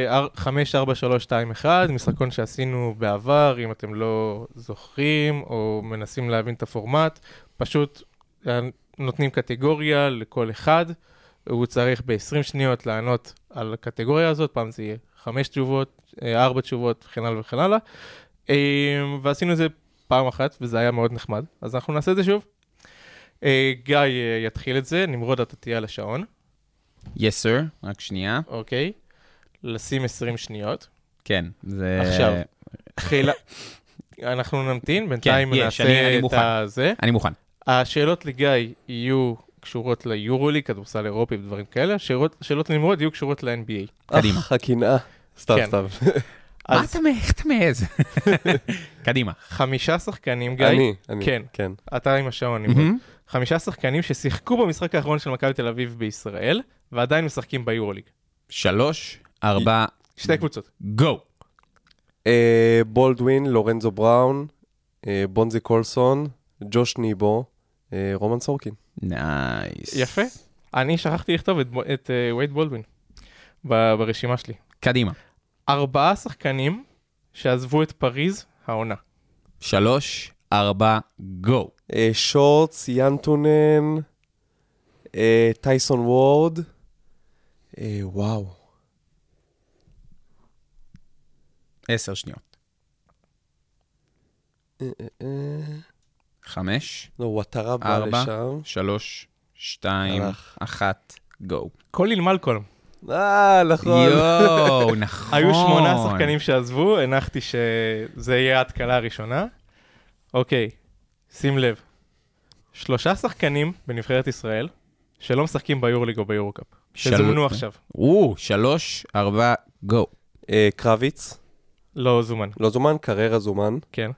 5, 4, 3, 2, 1, משחקון שעשינו בעבר, אם אתם לא זוכרים, או מנסים להבין את הפורמט, פשוט נותנים קטגוריה לכל אחד, הוא צריך ב-20 שניות לענות על הקטגוריה הזאת, פעם זה יהיה 5 תשובות, 4 תשובות, וכן הלאה וכן הלאה, ועשינו את זה פעם אחת, וזה היה מאוד נחמד, אז אנחנו נעשה את זה שוב. גיא יתחיל את זה, נמרוד אתה תהיה על השעון. yes sir, רק שנייה. אוקיי. לשים 20 שניות. כן, זה... עכשיו, חילה... אנחנו נמתין, בינתיים אני נעשה את מוכן. זה. אני מוכן. השאלות לגיא יהיו קשורות ליורוליג, כדורסל אירופי ודברים כאלה, שאלות לנמרוד יהיו קשורות ל-NBA. קדימה. הקנאה. סתם, כן. סתם. מה אתה איך אתה מעז? קדימה. 5 שחקנים, גיא. אני, כן. כן. אתה עם השעון, נמרוד. 5 שחקנים ששיחקו במשחק האחרון של מכבי תל אביב בישראל, ועדיין משחקים ביורוליג. 3, 4, שתי קבוצות. גו. בולדווין, לורנזו בראון, בונזי קולסון, ג'וש ניבו, רומן סורקין. נייס. יפה. אני שכחתי לכתוב את וייד בולדווין ברשימה שלי. קדימה. 4 שחקנים שעזבו את פריז העונה. 3, 4, גו. שורטס, ינטונן, טייסון וורד, וואו. 10 שניות. 5, לא, וואטרה בא 4, לשם. 3, 2, הלך. 1, גו. קולין מלקולם. נכון. יואו, נכון. היו 8 שחקנים שעזבו, הנחתי שזה יהיה ההתקלה הראשונה. אוקיי, שים לב. 3 שחקנים בנבחרת ישראל שלא משחקים ביורליג או ביורוקאפ. שזומנו עכשיו. 3, 4, גו. קרביץ, לא זומן. לא זומן, קררה זומן. כן.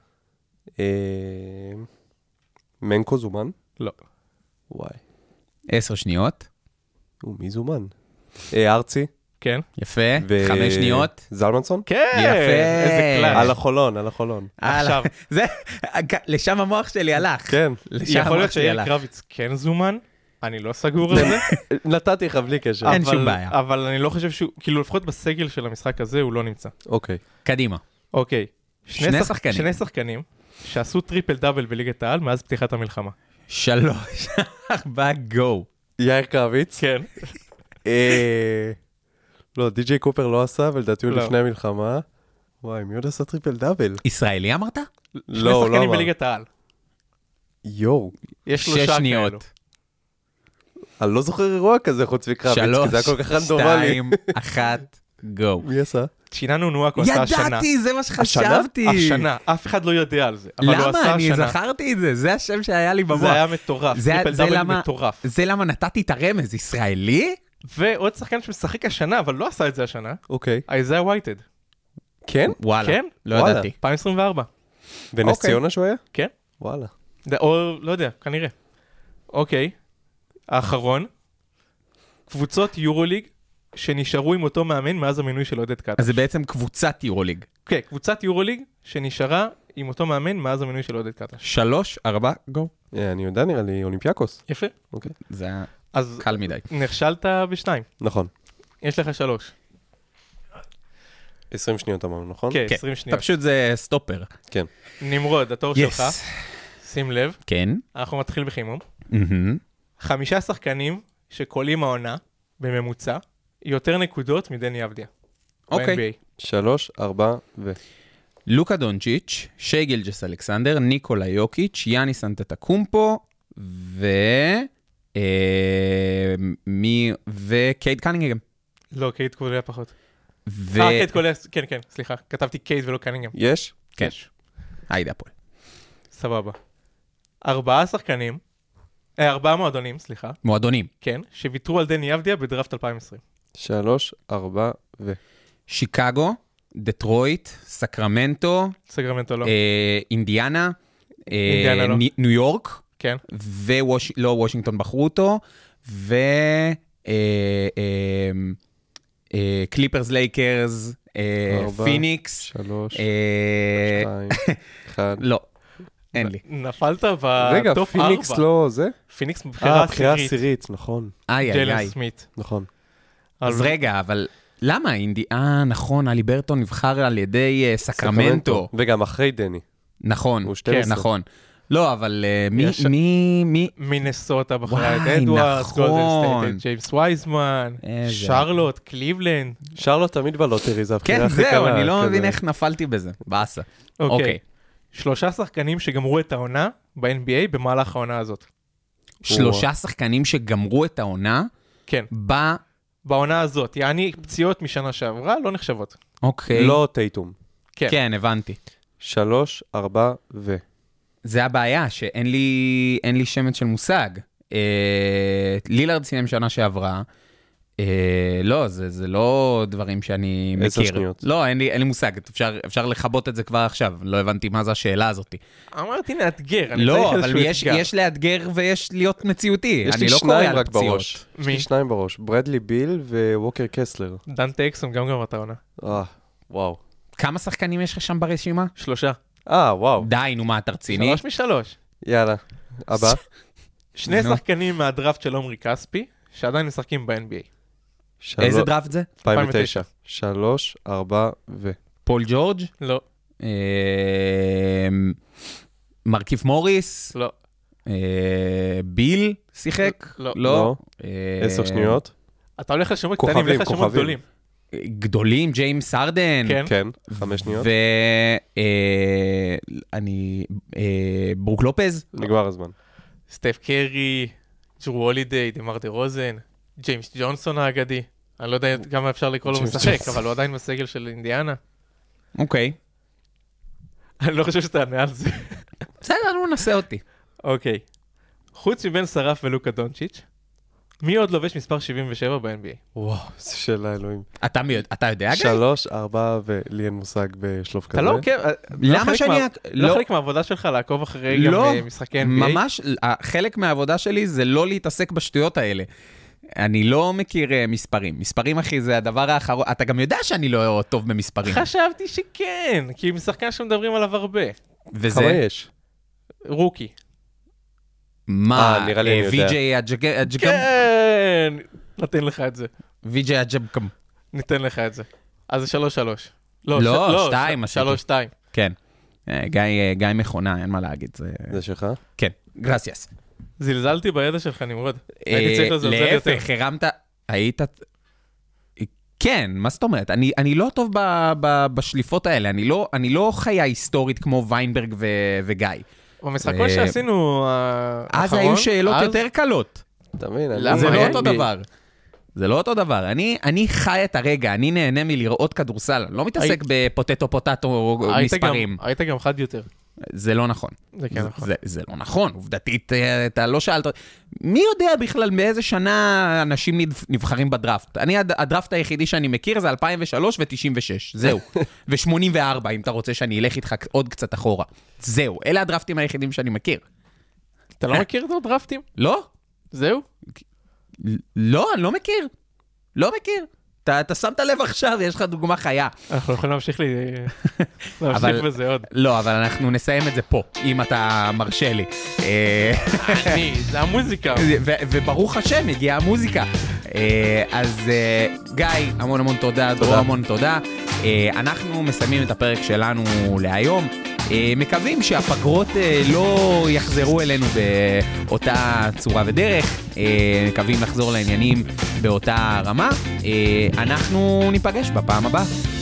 מנקו זומן. לא. וואי. 10 שניות. מי זומן? ארצי. כן. יפה. 5 שניות. זלמנסון? כן. יפה. איזה קלאץ'. על החולון, על החולון. עכשיו. זה, לשם המוח שלי הלך. כן. לשם יכול המוח להיות שלי שיאיר הלך. קרביץ כן זומן, אני לא סגור על זה. נתתי לך בלי קשר. אין שום בעיה. אבל אני לא חושב שהוא, כאילו לפחות בסגל של המשחק הזה הוא לא נמצא. אוקיי. קדימה. אוקיי. שני שחקנים. 2 שחקנים שעשו טריפל דאבל בליגת העל מאז פתיחת המלחמה. 3, 4, גו. יאיר קרביץ? כן. לא, די.ג'יי קופר לא עשה, ולדעתי הוא לא. לפני המלחמה. וואי, מי עוד עשה טריפל דאבל? ישראלי אמרת? 2 לא, שחקנים אמר. בליגת העל. יואו. יש 6 3 כאלו. שניות. אני לא זוכר אירוע כזה חוץ מקרביץ, כי 3, זה היה כל כך רנדומלי. 2, 1, גו. מי עשה? שיננו נואקו עשה השנה. ידעתי, זה מה שחשבתי. השנה, אף אחד לא יודע על זה. אבל הוא למה? עשה אני השנה. זכרתי את זה, זה השם שהיה לי במוח. זה היה מטורף. טריפל דאבל מטורף. זה למה נתתי את הרמז, ישראלי? ועוד שחקן שמשחק השנה, אבל לא עשה את זה השנה, אוקיי. איזיה וייטד. כן? וואלה, כן? לא וואלה. ידעתי. 2024. בנס אוקיי. ציונה שהוא היה? כן? וואלה. או לא יודע, כנראה. אוקיי. האחרון. קבוצות יורוליג שנשארו עם אותו מאמן מאז המינוי של עודד קטש. אז זה בעצם קבוצת יורוליג. כן, קבוצת יורוליג שנשארה עם אותו מאמן מאז המינוי של עודד קטש. 3, 4, גו. אני יודע, נראה לי אולימפיאקוס. יפה. אוקיי. זה היה אז קל מדי. נכשלת ב2. נכון. יש לך 3. 20 שניות אמרנו, נכון? כן, כן, 20 אתה שניות. פשוט זה סטופר. כן. נמרוד, התור שלך. שים לב, כן. אנחנו מתחיל בחימום. מהמם. 5 שחקנים שקולים העונה, בממוצע, יותר נקודות מדני אבדיה. אוקיי. ב-NBA. 3, 4 לוקה דונצ'יץ', שי גילג'ס אלכסנדר, ניקולה יוקיץ', יאניס אנטטוקומפו, וקייד קנינגהם. לא, קייד קוליה פחות. קייד קוליה, כן, כן, סליחה. כתבתי קייד ולא קנינגהם. יש? כן. יש. היידה הפועל. סבבה. 4 שחקנים, 4 מועדונים, סליחה, מועדונים. כן, שוויתרו על דני אבדיה בדראפט 2020. 3, 4 שיקגו, דטרויט, סקרמנטו, סגרמנטו לא. אינדיאנה, אינדיאנה לא. ניו יורק, כן. לא וושינגטון בחרו אותו, קליפרס לייקרס, ארבע, פיניקס, 3, 2, 1. לא, אין לי. נפלת רגע, בטופ 4. פיניקס לא זה? פיניקס בבחירה בחירה עשירית. עשירית, נכון. איי, איי, ג'לן איי. סמית. נכון. אז רגע, אבל למה נכון, אלי ברטון נבחר על ידי סקרמנטו. וגם אחרי דני. נכון, הוא כן, 12. נכון. לא, אבל יש- מי... מינסוטה בחרה את וואי, אדוארדס, נכון. גולדן סטייט, את ג'יימס וייזמן, איזה- שרלוט, קליבלנד. שרלוט תמיד בלוטרי, זה הבחירה כן, הכי קלה. זהו, אני לא כזה. מבין איך נפלתי בזה. באסה. אוקיי. אוקיי. 3 שחקנים שגמרו את העונה ב-NBA במהלך העונה הזאת. 3 שחקנים שגמרו את העונה, כן. בעונה הזאת, יעני פציעות משנה שעברה, לא נחשבות. אוקיי. לא טייטום. כן. כן, הבנתי. 3, 4 ו... זה הבעיה, שאין לי שמץ של מושג. לילארד סיים שנה שעברה, לא, זה לא דברים שאני מכיר. 10 שניות. לא, אין לי מושג, אפשר לחבות את זה כבר עכשיו, לא הבנתי מה זה השאלה הזאת. אמרתי לאתגר, אני לא, צריך אבל איזשהו אתגר. יש לאתגר ויש להיות מציאותי. יש אני לי לא קורא 2 על רק פציעות. בראש. יש לי 2 בראש. ברדלי ביל וווקר קסלר. דנטה אקסום גם גמר את העונה. וואו. כמה שחקנים יש לך שם ברשימה? 3. וואו. די, נו מה, אתה רציני? 3 מ-3. יאללה. הבא. 2 שחקנים מהדראפט של עומרי כספי, שעדיין משחקים ב-NBA. איזה דראפט זה? 2009. 3, 4 ו... פול ג'ורג'? לא. מרקיף מוריס? לא. ביל שיחק? לא. 10 שניות. אתה הולך לשמות קטנים, לך לשמות גדולים. גדולים, ג'יימס ארדן? כן. 5 שניות. ברוק לופז? נגמר הזמן. סטף קרי, ג'רו הולידיי, דמר דה רוזן, ג'יימס ג'ונסון האגדי. אני לא יודע כמה אפשר לקרוא לו משחק, אבל הוא עדיין בסגל של אינדיאנה. אוקיי. אני לא חושב שתענה על זה. בסדר, לא ננסה אותי. אוקיי. חוץ מבן שרף ולוקה דונצ'יץ', מי עוד לובש מספר 77 ב-NBA? וואו, זו שאלה אלוהים. אתה יודע, גיא? 3, 4 ולי אין מושג בשלוף כזה. אתה לא עוקב? למה שאני... לא חלק מהעבודה שלך לעקוב אחרי גם משחקי NBA? ממש, חלק מהעבודה שלי זה לא להתעסק בשטויות האלה. אני לא מכיר מספרים. מספרים, אחי, זה הדבר האחרון. אתה גם יודע שאני לא טוב במספרים. חשבתי שכן, כי משחקן שמדברים עליו הרבה. וזה? כמה יש? רוקי. מה? נראה לי אני יודע. ויג'י אג'גם? כן! נתן לך את זה. ויג'י אג'גם. ניתן לך את זה. אז זה 3-3. לא, 2. 3-2. כן. גיא מכונה, אין מה להגיד. זה שלך? כן, גרסיאס. זלזלתי בידע שלך, נמרוד. הייתי צריך לזלזל יותר. להפך, הרמת... היית... כן, מה זאת אומרת? אני לא טוב בשליפות האלה. אני לא חיה היסטורית כמו ויינברג וגיא. במשחקון שעשינו האחרון... אז היו שאלות יותר קלות. אתה מבין? זה לא אותו דבר. זה לא אותו דבר. אני חי את הרגע, אני נהנה מלראות כדורסל. לא מתעסק בפוטטו מספרים. היית גם חד יותר. זה לא נכון. זה כן נכון. זה לא נכון. עובדתית, אתה לא שאלת... מי יודע בכלל באיזה שנה אנשים נבחרים בדראפט? הדראפט היחידי שאני מכיר זה 2003 ו-96. זהו. ו-84, אם אתה רוצה שאני אלך איתך עוד קצת אחורה. זהו. אלה הדראפטים היחידים שאני מכיר. אתה לא מכיר את הדראפטים? לא. זהו? לא, אני לא מכיר. לא מכיר. אתה שמת לב עכשיו, יש לך דוגמה חיה. אנחנו יכולים להמשיך בזה עוד. לא, אבל אנחנו נסיים את זה פה, אם אתה מרשה לי. זה המוזיקה. וברוך השם, הגיעה המוזיקה. אז גיא, המון תודה, דרור המון תודה. אנחנו מסיימים את הפרק שלנו להיום. מקווים שהפגרות לא יחזרו אלינו באותה צורה ודרך. מקווים לחזור לעניינים באותה רמה. אנחנו ניפגש בפעם הבאה.